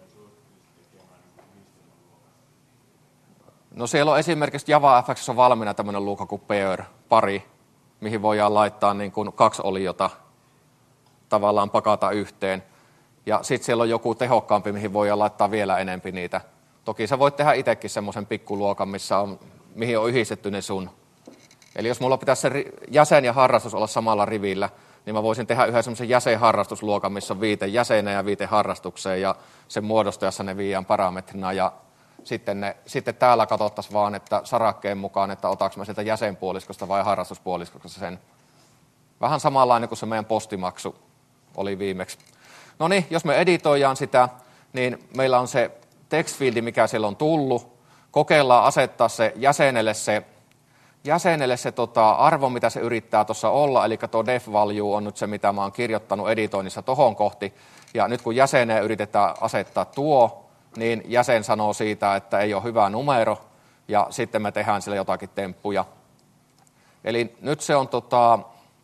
[SPEAKER 1] No siellä on esimerkiksi JavaFX on valmiina tämmöinen luukka kuin pair, pari, mihin voidaan laittaa niin kuin kaksi oliota, tavallaan pakata yhteen. Ja sitten siellä on joku tehokkaampi, mihin voidaan laittaa vielä enempi niitä. Toki sä voit tehdä itsekin semmoisen pikkuluokan, missä on, mihin on yhdistetty ne sun. Eli jos mulla pitäisi se jäsen ja harrastus olla samalla rivillä, niin mä voisin tehdä yhden semmoisen jäsenharrastusluokan, missä on viite jäsenä ja viite harrastukseen, ja sen muodostajassa ne viiään parametrina, ja sitten, ne, sitten täällä katsottaisiin vaan, että sarakkeen mukaan, että otaks mä sieltä jäsenpuoliskosta vai harrastuspuoliskosta sen. Vähän samanlainen kuin se meidän postimaksu oli viimeksi. No niin, jos me editoidaan sitä, niin meillä on se text-fieldi, mikä siellä on tullut. Kokeillaan asettaa se jäsenelle se, jäsenelle se tota, arvo, mitä se yrittää tuossa olla. Eli tuo def value on nyt se, mitä mä oon kirjoittanut editoinnissa tohon kohti. Ja nyt kun jäseneen yritetään asettaa tuo, niin jäsen sanoo siitä, että ei ole hyvä numero. Ja sitten me tehdään sille jotakin temppuja. Eli nyt se on tota,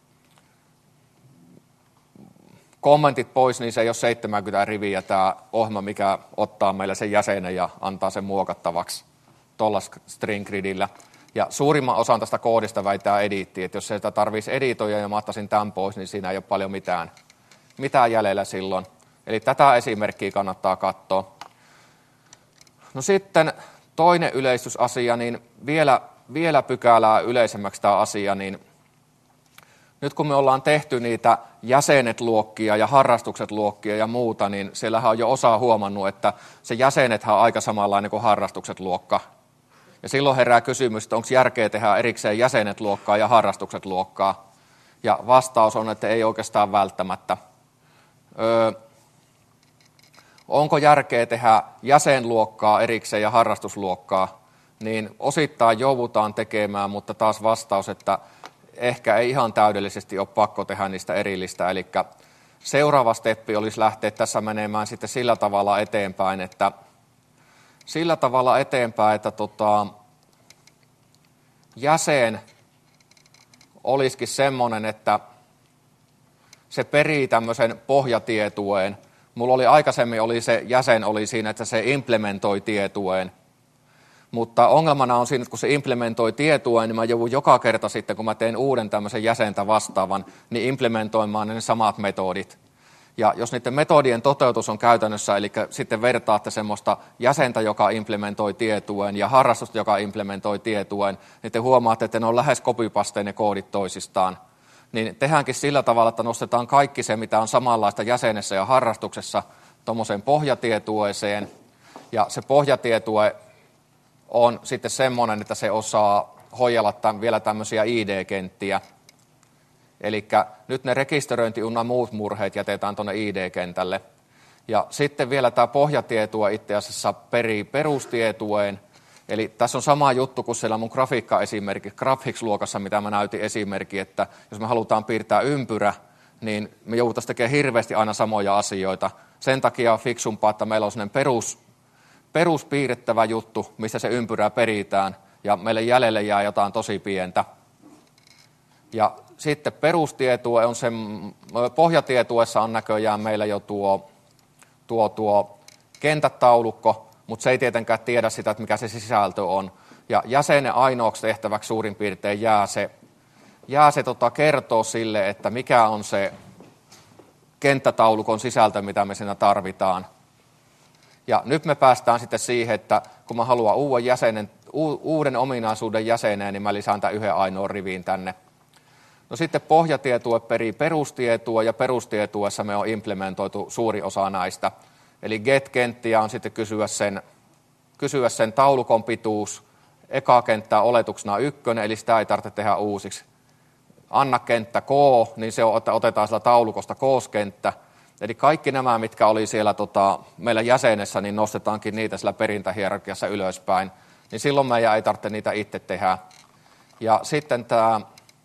[SPEAKER 1] kommentit pois, niin se ei ole seitsemänkymmentä riviä tämä ohjelma, mikä ottaa meille sen jäsenen ja antaa sen muokattavaksi tuolla string gridillä. Ja suurimman osan tästä koodista väittää editti, että jos se sitä tarvitsisi editoida ja mä ottaisin tämän pois, niin siinä ei ole paljon mitään, mitään jäljellä silloin. Eli tätä esimerkkiä kannattaa katsoa. No sitten toinen yleistysasia, niin vielä, vielä pykälää yleisemmäksi tämä asia, niin nyt kun me ollaan tehty niitä jäsenet-luokkia ja harrastukset-luokkia ja muuta, niin siellähän on jo osa huomannut, että se jäsenethän on aika samanlainen kuin harrastukset-luokka. Ja silloin herää kysymys, että onko järkeä tehdä erikseen jäsenet-luokkaa ja harrastukset-luokkaa. Ja vastaus on, että ei oikeastaan välttämättä. Öö, onko järkeä tehdä jäsenluokkaa erikseen ja harrastusluokkaa? Niin osittain joudutaan tekemään, mutta taas vastaus, että ehkä ei ihan täydellisesti ole pakko tehdä niistä erillistä. Eli seuraava steppi olisi lähteä tässä menemään sitten sillä tavalla eteenpäin, että sillä tavalla eteenpäin, että tota, jäsen olisikin semmoinen, että se perii tämmöisen pohjatietueen. Mulla oli aikaisemmin oli se jäsen oli siinä, että se implementoi tietueen. Mutta ongelmana on siinä, että kun se implementoi tietueen, niin mä joudun joka kerta sitten, kun mä teen uuden tämmöisen jäsentä vastaavan, niin implementoimaan ne samat metodit. Ja jos niiden metodien toteutus on käytännössä, eli sitten vertaatte semmoista jäsentä, joka implementoi tietuen, ja harrastusta, joka implementoi tietuen, niin te huomaatte, että ne on lähes copypasteen ne koodit toisistaan. Niin tehdäänkin sillä tavalla, että nostetaan kaikki se, mitä on samanlaista jäsenessä ja harrastuksessa, tuommoiseen pohjatietueeseen, ja se pohjatietue on sitten semmoinen, että se osaa hoijalla tämän, vielä tämmöisiä I D-kenttiä. Eli nyt ne rekisteröinti ynnä muut murheet jätetään tuonne I D-kentälle. Ja sitten vielä tämä pohjatietue itse asiassa perii perustietueen. Eli tässä on sama juttu kuin siellä mun grafiikka-esimerkki, Graphics-luokassa, mitä mä näytin esimerkki, että jos me halutaan piirtää ympyrä, niin me joudutaan tekemään hirveästi aina samoja asioita. Sen takia on fiksumpaa, että meillä on sellainen perus, peruspiirrettävä juttu, mistä se ympyrä peritään, ja meille jäljelle jää jotain tosi pientä. Ja sitten perustietue on sen, pohjatietuessa on näköjään meillä jo tuo, tuo, tuo kentätaulukko, mutta se ei tietenkään tiedä sitä, että mikä se sisältö on. Ja jäsenen ainoaksi tehtäväksi suurin piirtein jää se, jää se tota, kertoo sille, että mikä on se kenttätaulukon sisältö, mitä me siinä tarvitaan. Ja nyt me päästään sitten siihen, että kun mä haluan uuden, jäsenen, uuden ominaisuuden jäseneen, niin mä lisään tämän yhden ainoan riviin tänne. No sitten pohjatietue perii perustietua, ja perustietuessa me on implementoitu suuri osa näistä. Eli get-kenttiä on sitten kysyä sen, kysyä sen taulukon pituus, eka kenttää oletuksena ykkönen, eli sitä ei tarvitse tehdä uusiksi. anna kenttä K, niin se otetaan sillä taulukosta kooskenttä. Eli kaikki nämä, mitkä oli siellä tota, meillä jäsenessä, niin nostetaankin niitä sillä perintähierarkiassa ylöspäin. Niin silloin meidän ei tarvitse niitä itse tehdä. Ja sitten tämä,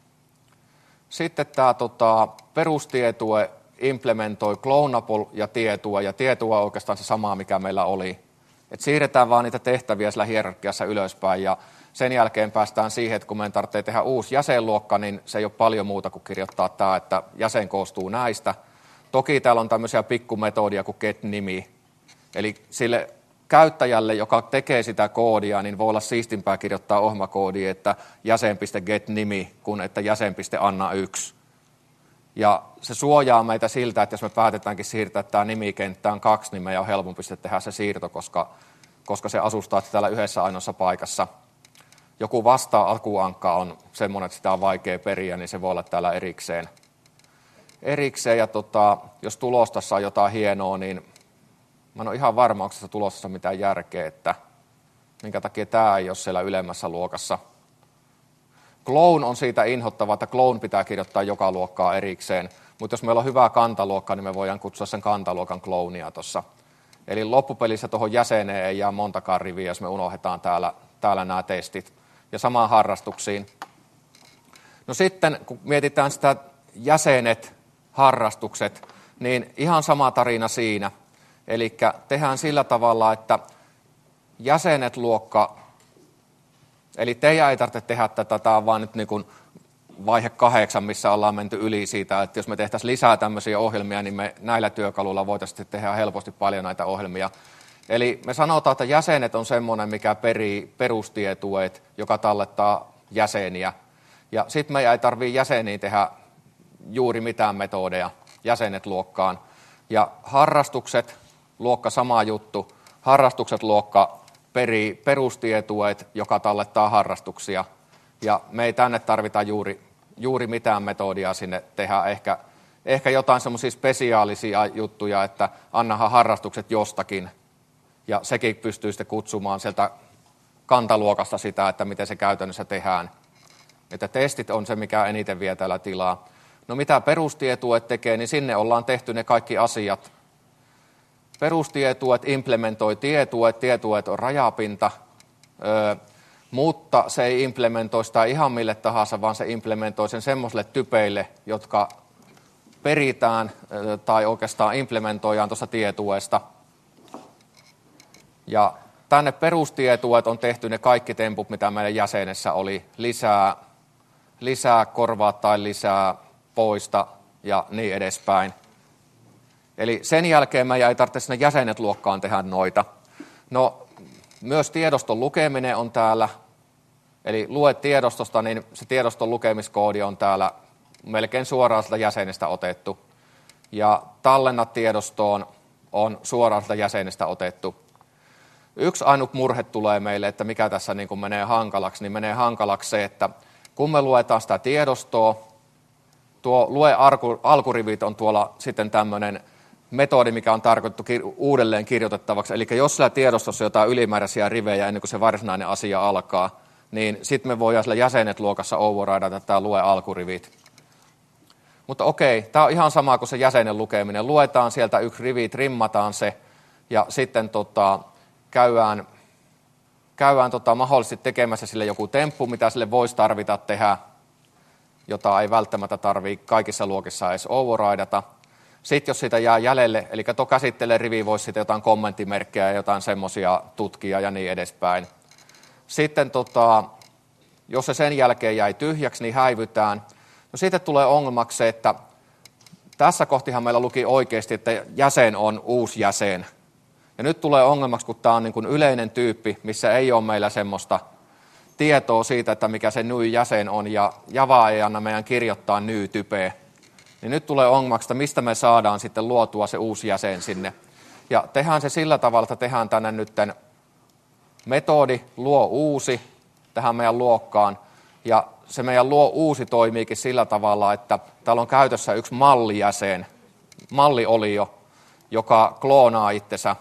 [SPEAKER 1] sitten tämä tota, perustietue implementoi clonable ja tietue, ja tietue on oikeastaan se sama, mikä meillä oli. Et siirretään vaan niitä tehtäviä sillä hierarkiassa ylöspäin, ja sen jälkeen päästään siihen, että kun meidän tarvitsee tehdä uusi jäsenluokka, niin se ei ole paljon muuta kuin kirjoittaa tämä, että jäsen koostuu näistä. Toki täällä on tämmöisiä pikkumetodia kuin get-nimi, eli sille käyttäjälle, joka tekee sitä koodia, niin voi olla siistimpää kirjoittaa ohjelmakoodi, että jäsen.get-nimi, kuin että jäsen.anna yksi. Ja se suojaa meitä siltä, että jos me päätetäänkin siirtää tämä nimikenttään kaksi, niin meidän on helpompi tehdä se siirto, koska, koska se asustaa täällä yhdessä ainoassa paikassa. Joku vasta-akuankka on semmoinen, että sitä on vaikea periä, niin se voi olla täällä erikseen. erikseen ja tota, jos tulostassa on jotain hienoa, niin mä en ole ihan varma, onko tässä tulostassa mitään järkeä, että minkä takia tämä ei ole siellä ylemmässä luokassa. Clone on siitä inhottava, että clone pitää kirjoittaa joka luokkaa erikseen, mutta jos meillä on hyvä kantaluokka, niin me voidaan kutsua sen kantaluokan clonea tuossa. Eli loppupelissä tuohon jäseneen ei jää montakaan riviä, jos me unohdetaan täällä, täällä nämä testit. Ja samaan harrastuksiin. No sitten, kun mietitään sitä jäsenet, harrastukset, niin ihan sama tarina siinä. Eli tehdään sillä tavalla, että jäsenet luokka, eli teidän ei tarvitse tehdä tätä, tämä on vaan nyt niin kuin vaihe kahdeksan, missä ollaan menty yli siitä, että jos me tehtäisiin lisää tämmöisiä ohjelmia, niin me näillä työkaluilla voitaisiin tehdä helposti paljon näitä ohjelmia. Eli me sanotaan, että jäsenet on semmoinen, mikä perii perustietuet, joka tallettaa jäseniä. Ja sitten meidän ei tarvitse jäseniä tehdä juuri mitään metodeja jäsenet luokkaan. Ja harrastukset, luokka sama juttu. Harrastukset luokka perii perustietuet, joka tallettaa harrastuksia. Ja me ei tänne tarvita juuri, juuri mitään metodia sinne tehdä. Ehkä, ehkä jotain semmoisia spesiaalisia juttuja, että annahan harrastukset jostakin. Ja sekin pystyy sitten kutsumaan sieltä kantaluokasta sitä, että miten se käytännössä tehdään. Että testit on se, mikä eniten vie täällä tilaa. No mitä perustietuet tekee, niin sinne ollaan tehty ne kaikki asiat. Perustietuet implementoi tietuet, tietuet on rajapinta, öö, mutta se ei implementoi sitä ihan mille tahansa, vaan se implementoi sen semmoisille typeille, jotka peritään öö, tai oikeastaan implementoidaan tuossa tietuesta. Ja tänne perustietuet on tehty ne kaikki temput, mitä meidän jäsenessä oli. Lisää, lisää korvaa tai lisää poista ja niin edespäin. Eli sen jälkeen meidän ei tarvitse sinne jäsenet luokkaan tehdä noita. No, myös tiedoston lukeminen on täällä. Eli lue tiedostosta, niin se tiedoston lukemiskoodi on täällä melkein suoraan sieltä jäsenestä otettu. Ja tallenna tiedostoon on suoraan sieltä jäsenestä otettu. Yksi ainut murhe tulee meille, että mikä tässä niin kuin menee hankalaksi, niin menee hankalaksi se, että kun me luetaan sitä tiedostoa, tuo lue alkurivit on tuolla sitten tämmöinen metodi, mikä on tarkoitettu uudelleen kirjoitettavaksi. Eli jos sillä tiedostossa on jotain ylimääräisiä rivejä ennen kuin se varsinainen asia alkaa, niin sitten me voidaan sillä jäsenet luokassa overridata tämä lue alkurivit. Mutta okei, tämä on ihan sama kuin se jäsenen lukeminen. Luetaan sieltä yksi rivi, trimmataan se ja sitten tota, käydään, käydään tota, mahdollisesti tekemässä sille joku temppu, mitä sille voisi tarvita tehdä, jota ei välttämättä tarvitse kaikissa luokissa edes overridata. Sitten jos siitä jää jäljelle, eli tuo käsittelee rivi voisi sitten jotain kommenttimerkkejä ja jotain semmoisia tutkia ja niin edespäin. Sitten tota, jos se sen jälkeen jäi tyhjäksi, niin häivytään. No sitten tulee ongelmaksi se, että tässä kohtihan meillä luki oikeasti, että jäsen on uusi jäsen. Ja nyt tulee ongelmaksi, kun tämä on niin kuin yleinen tyyppi, missä ei ole meillä semmoista tietoa siitä, että mikä se ny jäsen on, ja Java ei anna meidän kirjoittaa ny-typeä. Niin nyt tulee ongelmaksi, että mistä me saadaan sitten luotua se uusi jäsen sinne. Ja tehdään se sillä tavalla, että tehdään tänne nytten metodi luo uusi tähän meidän luokkaan. Ja se meidän luo uusi toimiikin sillä tavalla, että täällä on käytössä yksi mallijäsen, malliolio, joka kloonaa itsensä.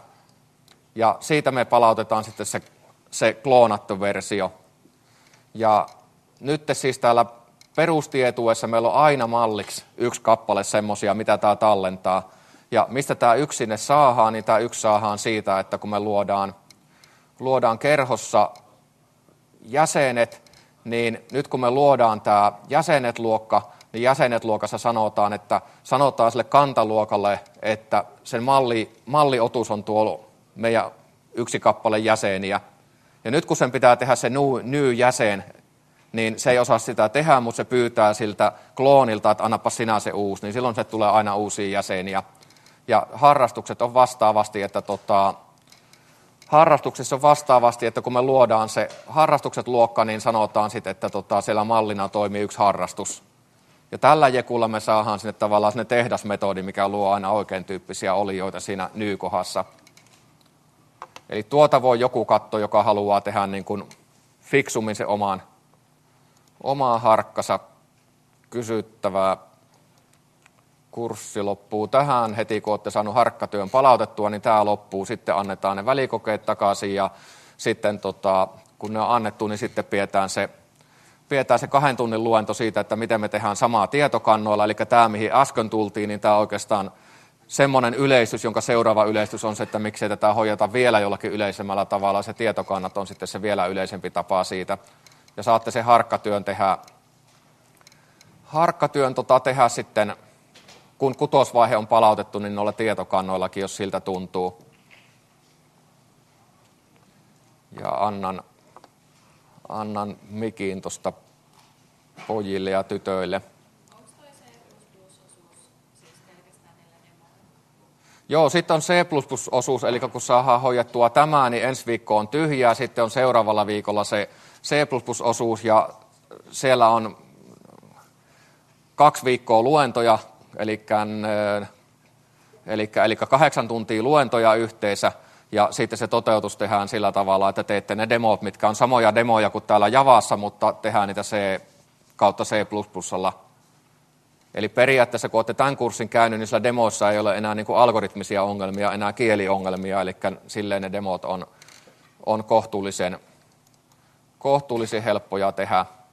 [SPEAKER 1] Ja siitä me palautetaan sitten se, se kloonattu versio. Ja nyt siis täällä perustietuessa meillä on aina malliksi yksi kappale semmoisia, mitä tämä tallentaa. Ja mistä tämä yksi sinne saadaan, niin tämä yksi saadaan siitä, että kun me luodaan, luodaan kerhossa jäsenet, niin nyt kun me luodaan tämä jäsenet-luokka, niin jäsenet-luokassa sanotaan, että sanotaan sille kantaluokalle, että sen malli, malliotus on tuolla meidän yksi kappale jäseniä. Ja nyt kun sen pitää tehdä se new-jäsen, niin se ei osaa sitä tehdä, mutta se pyytää siltä kloonilta, että annapa sinä se uusi, niin silloin se tulee aina uusia jäseniä. Ja harrastukset on vastaavasti, että tota, harrastuksissa on vastaavasti, että kun me luodaan se harrastukset luokka, niin sanotaan sitten, että tota, siellä mallina toimii yksi harrastus. Ja tällä jekulla me saadaan sinne tavallaan sinne tehdasmetodi, mikä luo aina oikein tyyppisiä olioita siinä ny-kohdassa. Eli tuota voi joku katto, joka haluaa tehdä niin kuin fiksummin se oman, omaa harkkansa kysyttävää. Kurssi loppuu tähän. Heti kun olette saanut harkkatyön palautettua, niin tämä loppuu. Sitten annetaan ne välikokeet takaisin ja sitten tota, kun ne on annettu, niin sitten pidetään se, pidetään se kahden tunnin luento siitä, että miten me tehdään samaa tietokannoilla. Eli tämä, mihin äsken tultiin, niin tämä on oikeastaan semmoinen yleistys, jonka seuraava yleistys on se, että miksei tätä hoideta vielä jollakin yleisemmällä tavalla. Se tietokannat on sitten se vielä yleisempi tapa siitä. Ja saatte sen harkkatyön tehdä, harkkatyön tota tehdä sitten, kun kutosvaihe on palautettu, niin noilla tietokannoillakin, jos siltä tuntuu. Ja annan, annan mikin tuosta pojille ja tytöille.
[SPEAKER 4] Onko toi C plus plus-osuus siis pelkästään niillä demoilla?
[SPEAKER 1] Joo, sitten on C plus plus-osuus, eli kun saadaan hoidettua tämä, niin ensi viikko on tyhjää, sitten on seuraavalla viikolla se C plus plus-osuus, ja siellä on kaksi viikkoa luentoja, eli, eli, eli kahdeksan tuntia luentoja yhteensä, ja sitten se toteutus tehdään sillä tavalla, että teette ne demot, mitkä on samoja demoja kuin täällä Javassa, mutta tehdään niitä C kautta C plus plusalla. Eli periaatteessa, kun olette tämän kurssin käynyt, niin sillä demoissa ei ole enää niin kuin algoritmisia ongelmia, enää kieliongelmia, eli silleen ne demot on, on kohtuullisen, kohtuullisen helppoja tehdä.